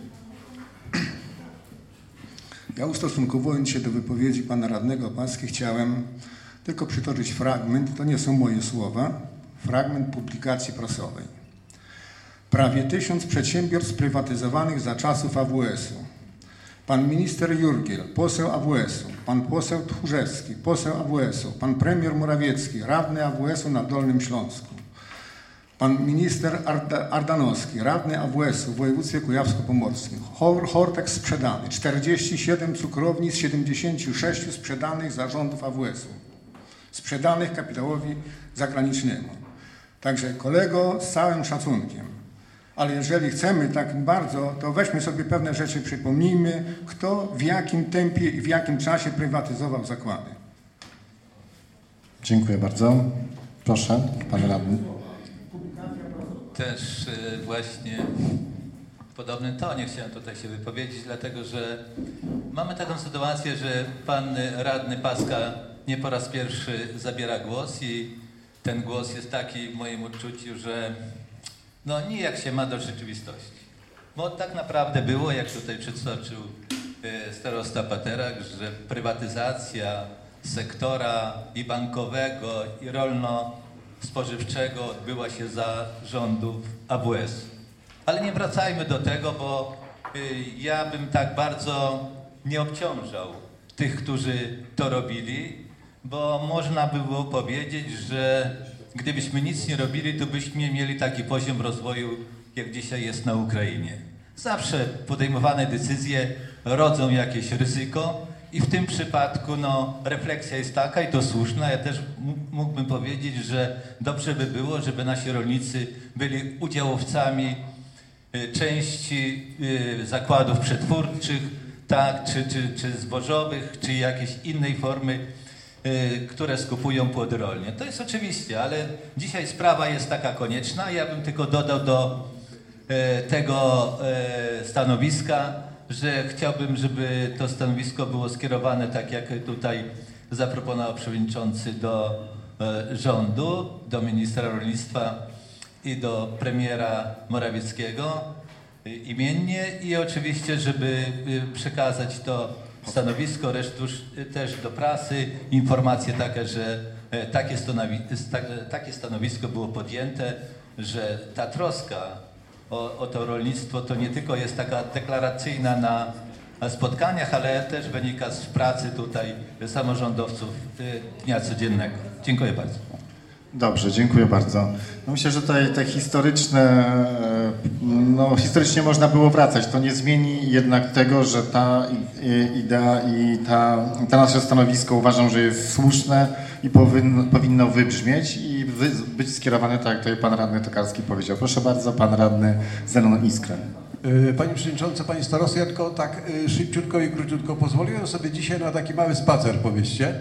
Ja ustosunkowując się do wypowiedzi pana radnego Opaski chciałem tylko przytoczyć fragment, to nie są moje słowa, fragment publikacji prasowej. Prawie 1000 przedsiębiorstw sprywatyzowanych za czasów AWS-u. Pan minister Jurgiel, poseł AWS-u, pan poseł Tchórzewski, poseł AWS-u, pan premier Morawiecki, radny AWS-u na Dolnym Śląsku, pan minister Ardanowski, radny AWS-u w województwie kujawsko-pomorskim, Hortek sprzedany, 47 cukrowni z 76 sprzedanych zarządów AWS-u, sprzedanych kapitałowi zagranicznemu. Także kolego, z całym szacunkiem, ale jeżeli chcemy tak bardzo, to weźmy sobie pewne rzeczy, przypomnijmy, kto w jakim tempie i w jakim czasie prywatyzował zakłady. Dziękuję bardzo. Proszę, pan radny. Też właśnie w podobnym tonie chciałem tutaj się wypowiedzieć, dlatego że mamy taką sytuację, że pan radny Paska nie po raz pierwszy zabiera głos i ten głos jest taki w moim odczuciu, że no nijak się ma do rzeczywistości. Bo tak naprawdę było, jak tutaj przedstawił starosta Paterak, że prywatyzacja sektora i bankowego, i rolno-spożywczego odbyła się za rządów AWS. Ale nie wracajmy do tego, bo ja bym tak bardzo nie obciążał tych, którzy to robili, bo można by było powiedzieć, że gdybyśmy nic nie robili, to byśmy mieli taki poziom rozwoju, jak dzisiaj jest na Ukrainie. Zawsze podejmowane decyzje rodzą jakieś ryzyko i w tym przypadku refleksja jest taka i to słuszna. Ja też mógłbym powiedzieć, że dobrze by było, żeby nasi rolnicy byli udziałowcami części zakładów przetwórczych, tak, czy zbożowych, czy jakiejś innej formy, które skupują płody rolne. To jest oczywiście, ale dzisiaj sprawa jest taka konieczna. Ja bym tylko dodał do tego stanowiska, że chciałbym, żeby to stanowisko było skierowane, tak jak tutaj zaproponował przewodniczący, do rządu, do ministra rolnictwa i do premiera Morawieckiego imiennie i oczywiście, żeby przekazać to stanowisko, też do prasy, informacje takie, że takie stanowisko było podjęte, że ta troska o to rolnictwo to nie tylko jest taka deklaracyjna na spotkaniach, ale też wynika z pracy tutaj samorządowców dnia codziennego. Dziękuję bardzo. Dobrze, dziękuję bardzo. No myślę, że tutaj te historyczne, historycznie można było wracać. To nie zmieni jednak tego, że ta idea i ta nasze stanowisko uważam, że jest słuszne i powinno wybrzmieć i być skierowane, tak jak tutaj pan radny Tokarski powiedział. Proszę bardzo, pan radny Zenon Iskra. Panie Przewodniczący, Panie Starosto, ja tylko tak szybciutko i króciutko pozwoliłem sobie dzisiaj na taki mały spacer po mieście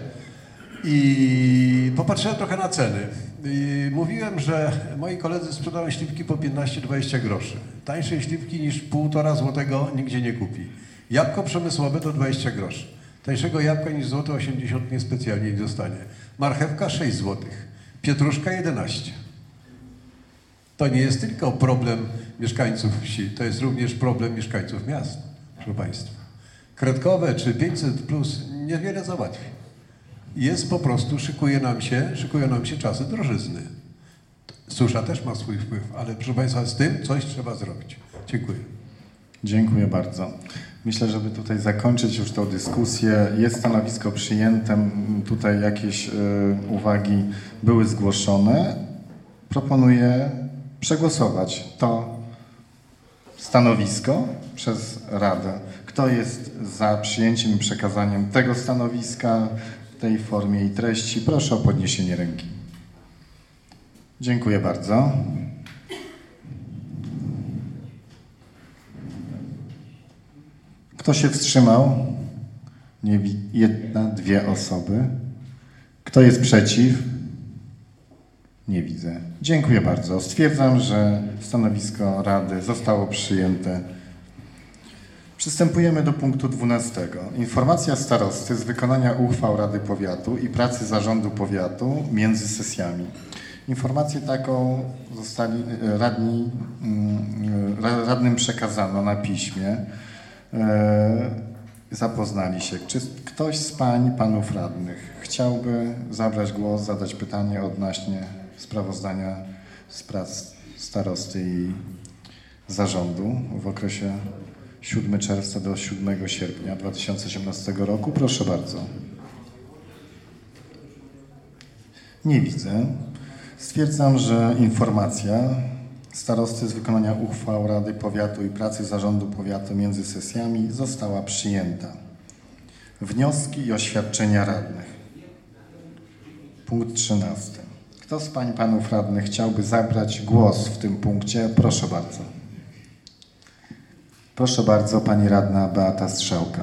i popatrzyłem trochę na ceny. Mówiłem, że moi koledzy sprzedają śliwki po 15-20 groszy. Tańszej śliwki niż 1,5 złotego nigdzie nie kupi. Jabłko przemysłowe to 20 groszy. Tańszego jabłka niż złoto 80 niespecjalnie nie dostanie. Marchewka 6 złotych. Pietruszka 11. To nie jest tylko problem mieszkańców wsi, to jest również problem mieszkańców miast, proszę Państwa. Kredkowe czy 500 plus niewiele załatwi. Jest po prostu, szykują nam się czasy drożyzny. Susza też ma swój wpływ, ale proszę Państwa, z tym coś trzeba zrobić. Dziękuję. Dziękuję bardzo. Myślę, żeby tutaj zakończyć już tę dyskusję. Jest stanowisko przyjęte, tutaj jakieś uwagi były zgłoszone. Proponuję przegłosować to stanowisko przez Radę. Kto jest za przyjęciem i przekazaniem tego stanowiska w tej formie i treści? Proszę o podniesienie ręki. Dziękuję bardzo. Kto się wstrzymał? Jedna, dwie osoby. Kto jest przeciw? Nie widzę. Dziękuję bardzo. Stwierdzam, że stanowisko Rady zostało przyjęte. Przystępujemy do punktu 12. Informacja starosty z wykonania uchwał Rady Powiatu i pracy Zarządu Powiatu między sesjami. Informację taką zostali radnym przekazano na piśmie. Zapoznali się. Czy ktoś z pań i panów radnych chciałby zabrać głos, zadać pytanie odnośnie sprawozdania z prac starosty i zarządu w okresie 7 czerwca do 7 sierpnia 2018 roku? Proszę bardzo. Nie widzę. Stwierdzam, że informacja starosty z wykonania uchwał Rady Powiatu i pracy Zarządu Powiatu między sesjami została przyjęta. Wnioski i oświadczenia radnych. Punkt 13. Kto z pań i panów radnych chciałby zabrać głos w tym punkcie? Proszę bardzo. Proszę bardzo, pani radna Beata Strzałka.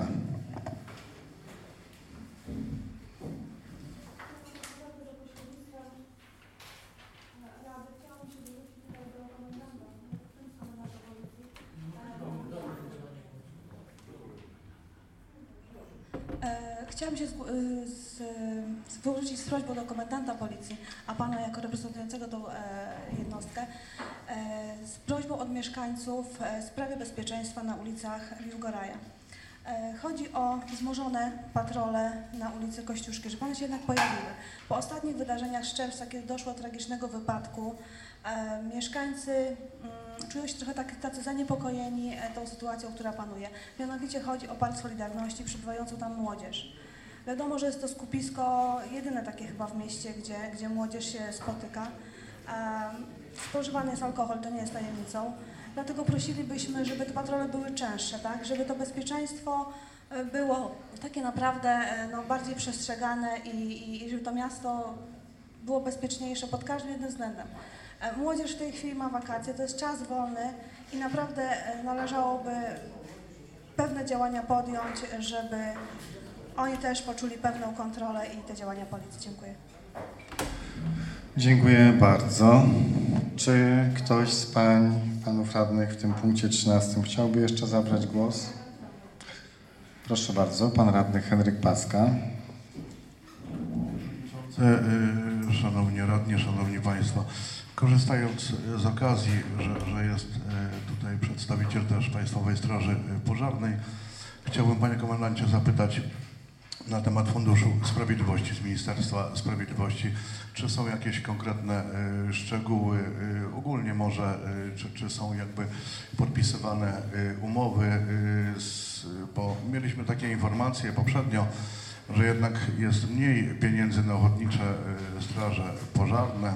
Chciałam się zwrócić z prośbą do komendanta policji, a pana jako reprezentującego tą jednostkę, z prośbą od mieszkańców w sprawie bezpieczeństwa na ulicach Biłgoraja. Chodzi o wzmożone patrole na ulicy Kościuszki, żeby one się jednak pojawiły. Po ostatnich wydarzeniach z czerwca, kiedy doszło do tragicznego wypadku, mieszkańcy czują się trochę tacy zaniepokojeni tą sytuacją, która panuje. Mianowicie chodzi o Park Solidarności, przybywającą tam młodzież. Wiadomo, że jest to skupisko jedyne takie chyba w mieście, gdzie młodzież się spotyka. Spożywany jest alkohol, to nie jest tajemnicą. Dlatego prosilibyśmy, żeby te patrole były częstsze, tak? Żeby to bezpieczeństwo było takie naprawdę bardziej przestrzegane i żeby to miasto było bezpieczniejsze pod każdym jednym względem. Młodzież w tej chwili ma wakacje, to jest czas wolny i naprawdę należałoby pewne działania podjąć, żeby oni też poczuli pewną kontrolę i te działania policji. Dziękuję. Dziękuję bardzo. Czy ktoś z pań, panów radnych w tym punkcie 13 chciałby jeszcze zabrać głos? Proszę bardzo, pan radny Henryk Paska. Szanowni radni, szanowni państwo, korzystając z okazji, że jest tutaj przedstawiciel też Państwowej Straży Pożarnej, chciałbym, panie komendancie, zapytać na temat Funduszu Sprawiedliwości z Ministerstwa Sprawiedliwości. Czy są jakieś konkretne szczegóły, ogólnie może, czy są jakby podpisywane umowy, bo mieliśmy takie informacje poprzednio, że jednak jest mniej pieniędzy na ochotnicze straże pożarne.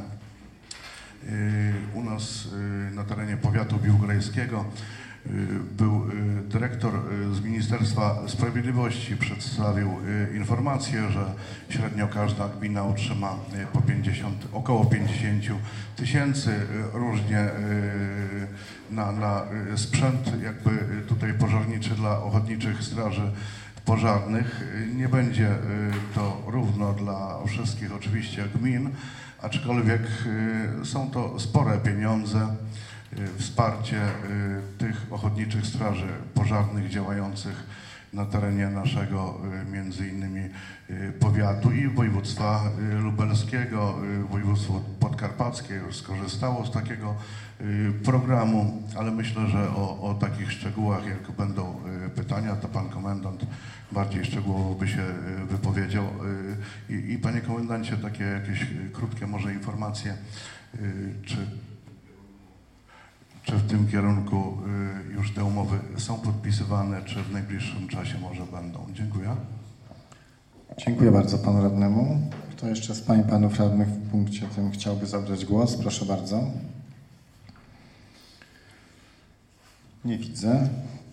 U nas na terenie powiatu biłgorajskiego był dyrektor z Ministerstwa Sprawiedliwości, przedstawił informację, że średnio każda gmina otrzyma około 50 tysięcy, różnie na sprzęt jakby tutaj pożarniczy dla ochotniczych straży pożarnych. Nie będzie to równo dla wszystkich oczywiście gmin, aczkolwiek są to spore pieniądze. Wsparcie tych ochotniczych straży pożarnych działających na terenie naszego między innymi powiatu i województwa lubelskiego, województwo podkarpackie już skorzystało z takiego programu, ale myślę, że o takich szczegółach, jak będą pytania, to pan komendant bardziej szczegółowo by się wypowiedział. I panie komendancie, takie jakieś krótkie może informacje, czy w tym kierunku już te umowy są podpisywane, czy w najbliższym czasie może będą? Dziękuję. Dziękuję bardzo panu radnemu. Kto jeszcze z pań i panów radnych w punkcie tym chciałby zabrać głos? Proszę bardzo. Nie widzę.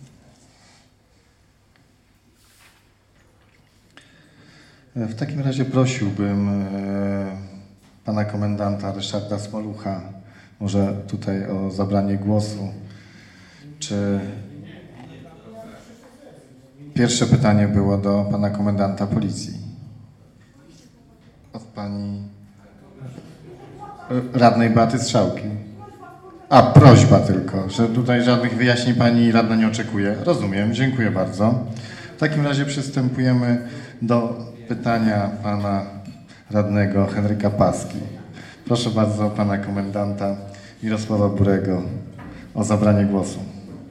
W takim razie prosiłbym pana komendanta Ryszarda Smolucha może tutaj o zabranie głosu. Czy pierwsze pytanie było do pana komendanta policji? Od pani radnej Beaty Strzałki. A, prośba tylko, że tutaj żadnych wyjaśnień pani radna nie oczekuje. Rozumiem, dziękuję bardzo. W takim razie przystępujemy do pytania pana radnego Henryka Paski. Proszę bardzo pana komendanta Mirosława Burego o zabranie głosu.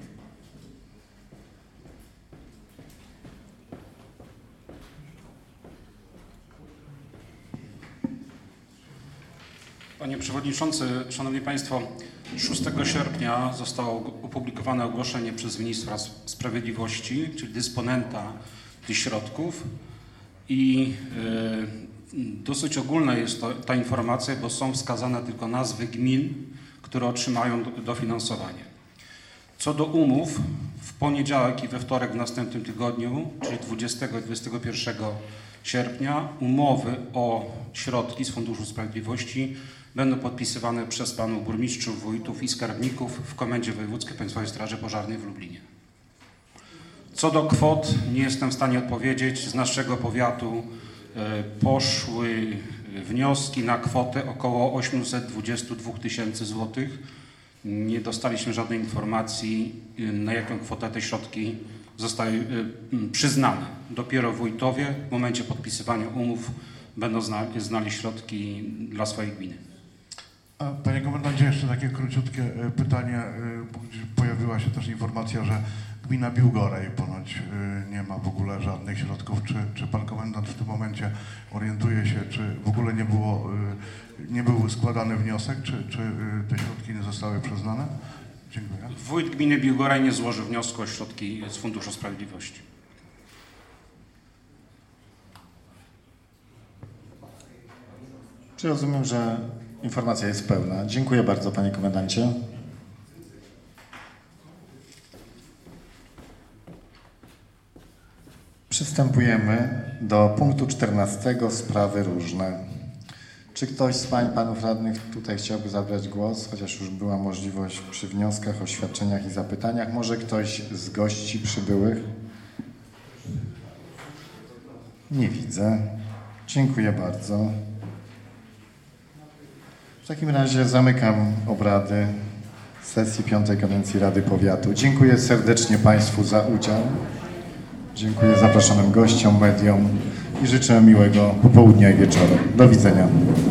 Panie Przewodniczący, Szanowni Państwo, 6 sierpnia zostało opublikowane ogłoszenie przez Ministra Sprawiedliwości, czyli dysponenta tych środków i dosyć ogólna jest ta informacja, bo są wskazane tylko nazwy gmin, które otrzymają dofinansowanie. Co do umów, w poniedziałek i we wtorek w następnym tygodniu, czyli 20 i 21 sierpnia, umowy o środki z Funduszu Sprawiedliwości będą podpisywane przez panów burmistrzów, wójtów i skarbników w Komendzie Wojewódzkiej Państwowej Straży Pożarnej w Lublinie. Co do kwot, nie jestem w stanie odpowiedzieć. Z naszego powiatu poszły wnioski na kwotę około 822 tysięcy złotych. Nie dostaliśmy żadnej informacji, na jaką kwotę te środki zostały przyznane. Dopiero wójtowie w momencie podpisywania umów będą znali środki dla swojej gminy. A panie komendancie, jeszcze takie króciutkie pytanie. Pojawiła się też informacja, że gmina Biłgoraj ponoć nie ma w ogóle żadnych środków. Czy pan komendant w tym momencie orientuje się, czy w ogóle nie był składany wniosek, czy te środki nie zostały przyznane? Dziękuję. Wójt gminy Biłgoraj nie złożył wniosku o środki z Funduszu Sprawiedliwości. Czy rozumiem, że informacja jest pełna? Dziękuję bardzo, panie komendancie. Przystępujemy do punktu 14. Sprawy różne. Czy ktoś z pań, panów radnych tutaj chciałby zabrać głos, chociaż już była możliwość przy wnioskach, oświadczeniach i zapytaniach? Może ktoś z gości przybyłych? Nie widzę. Dziękuję bardzo. W takim razie zamykam obrady sesji 5. kadencji Rady Powiatu. Dziękuję serdecznie Państwu za udział. Dziękuję zaproszonym gościom, mediom i życzę miłego popołudnia i wieczoru. Do widzenia.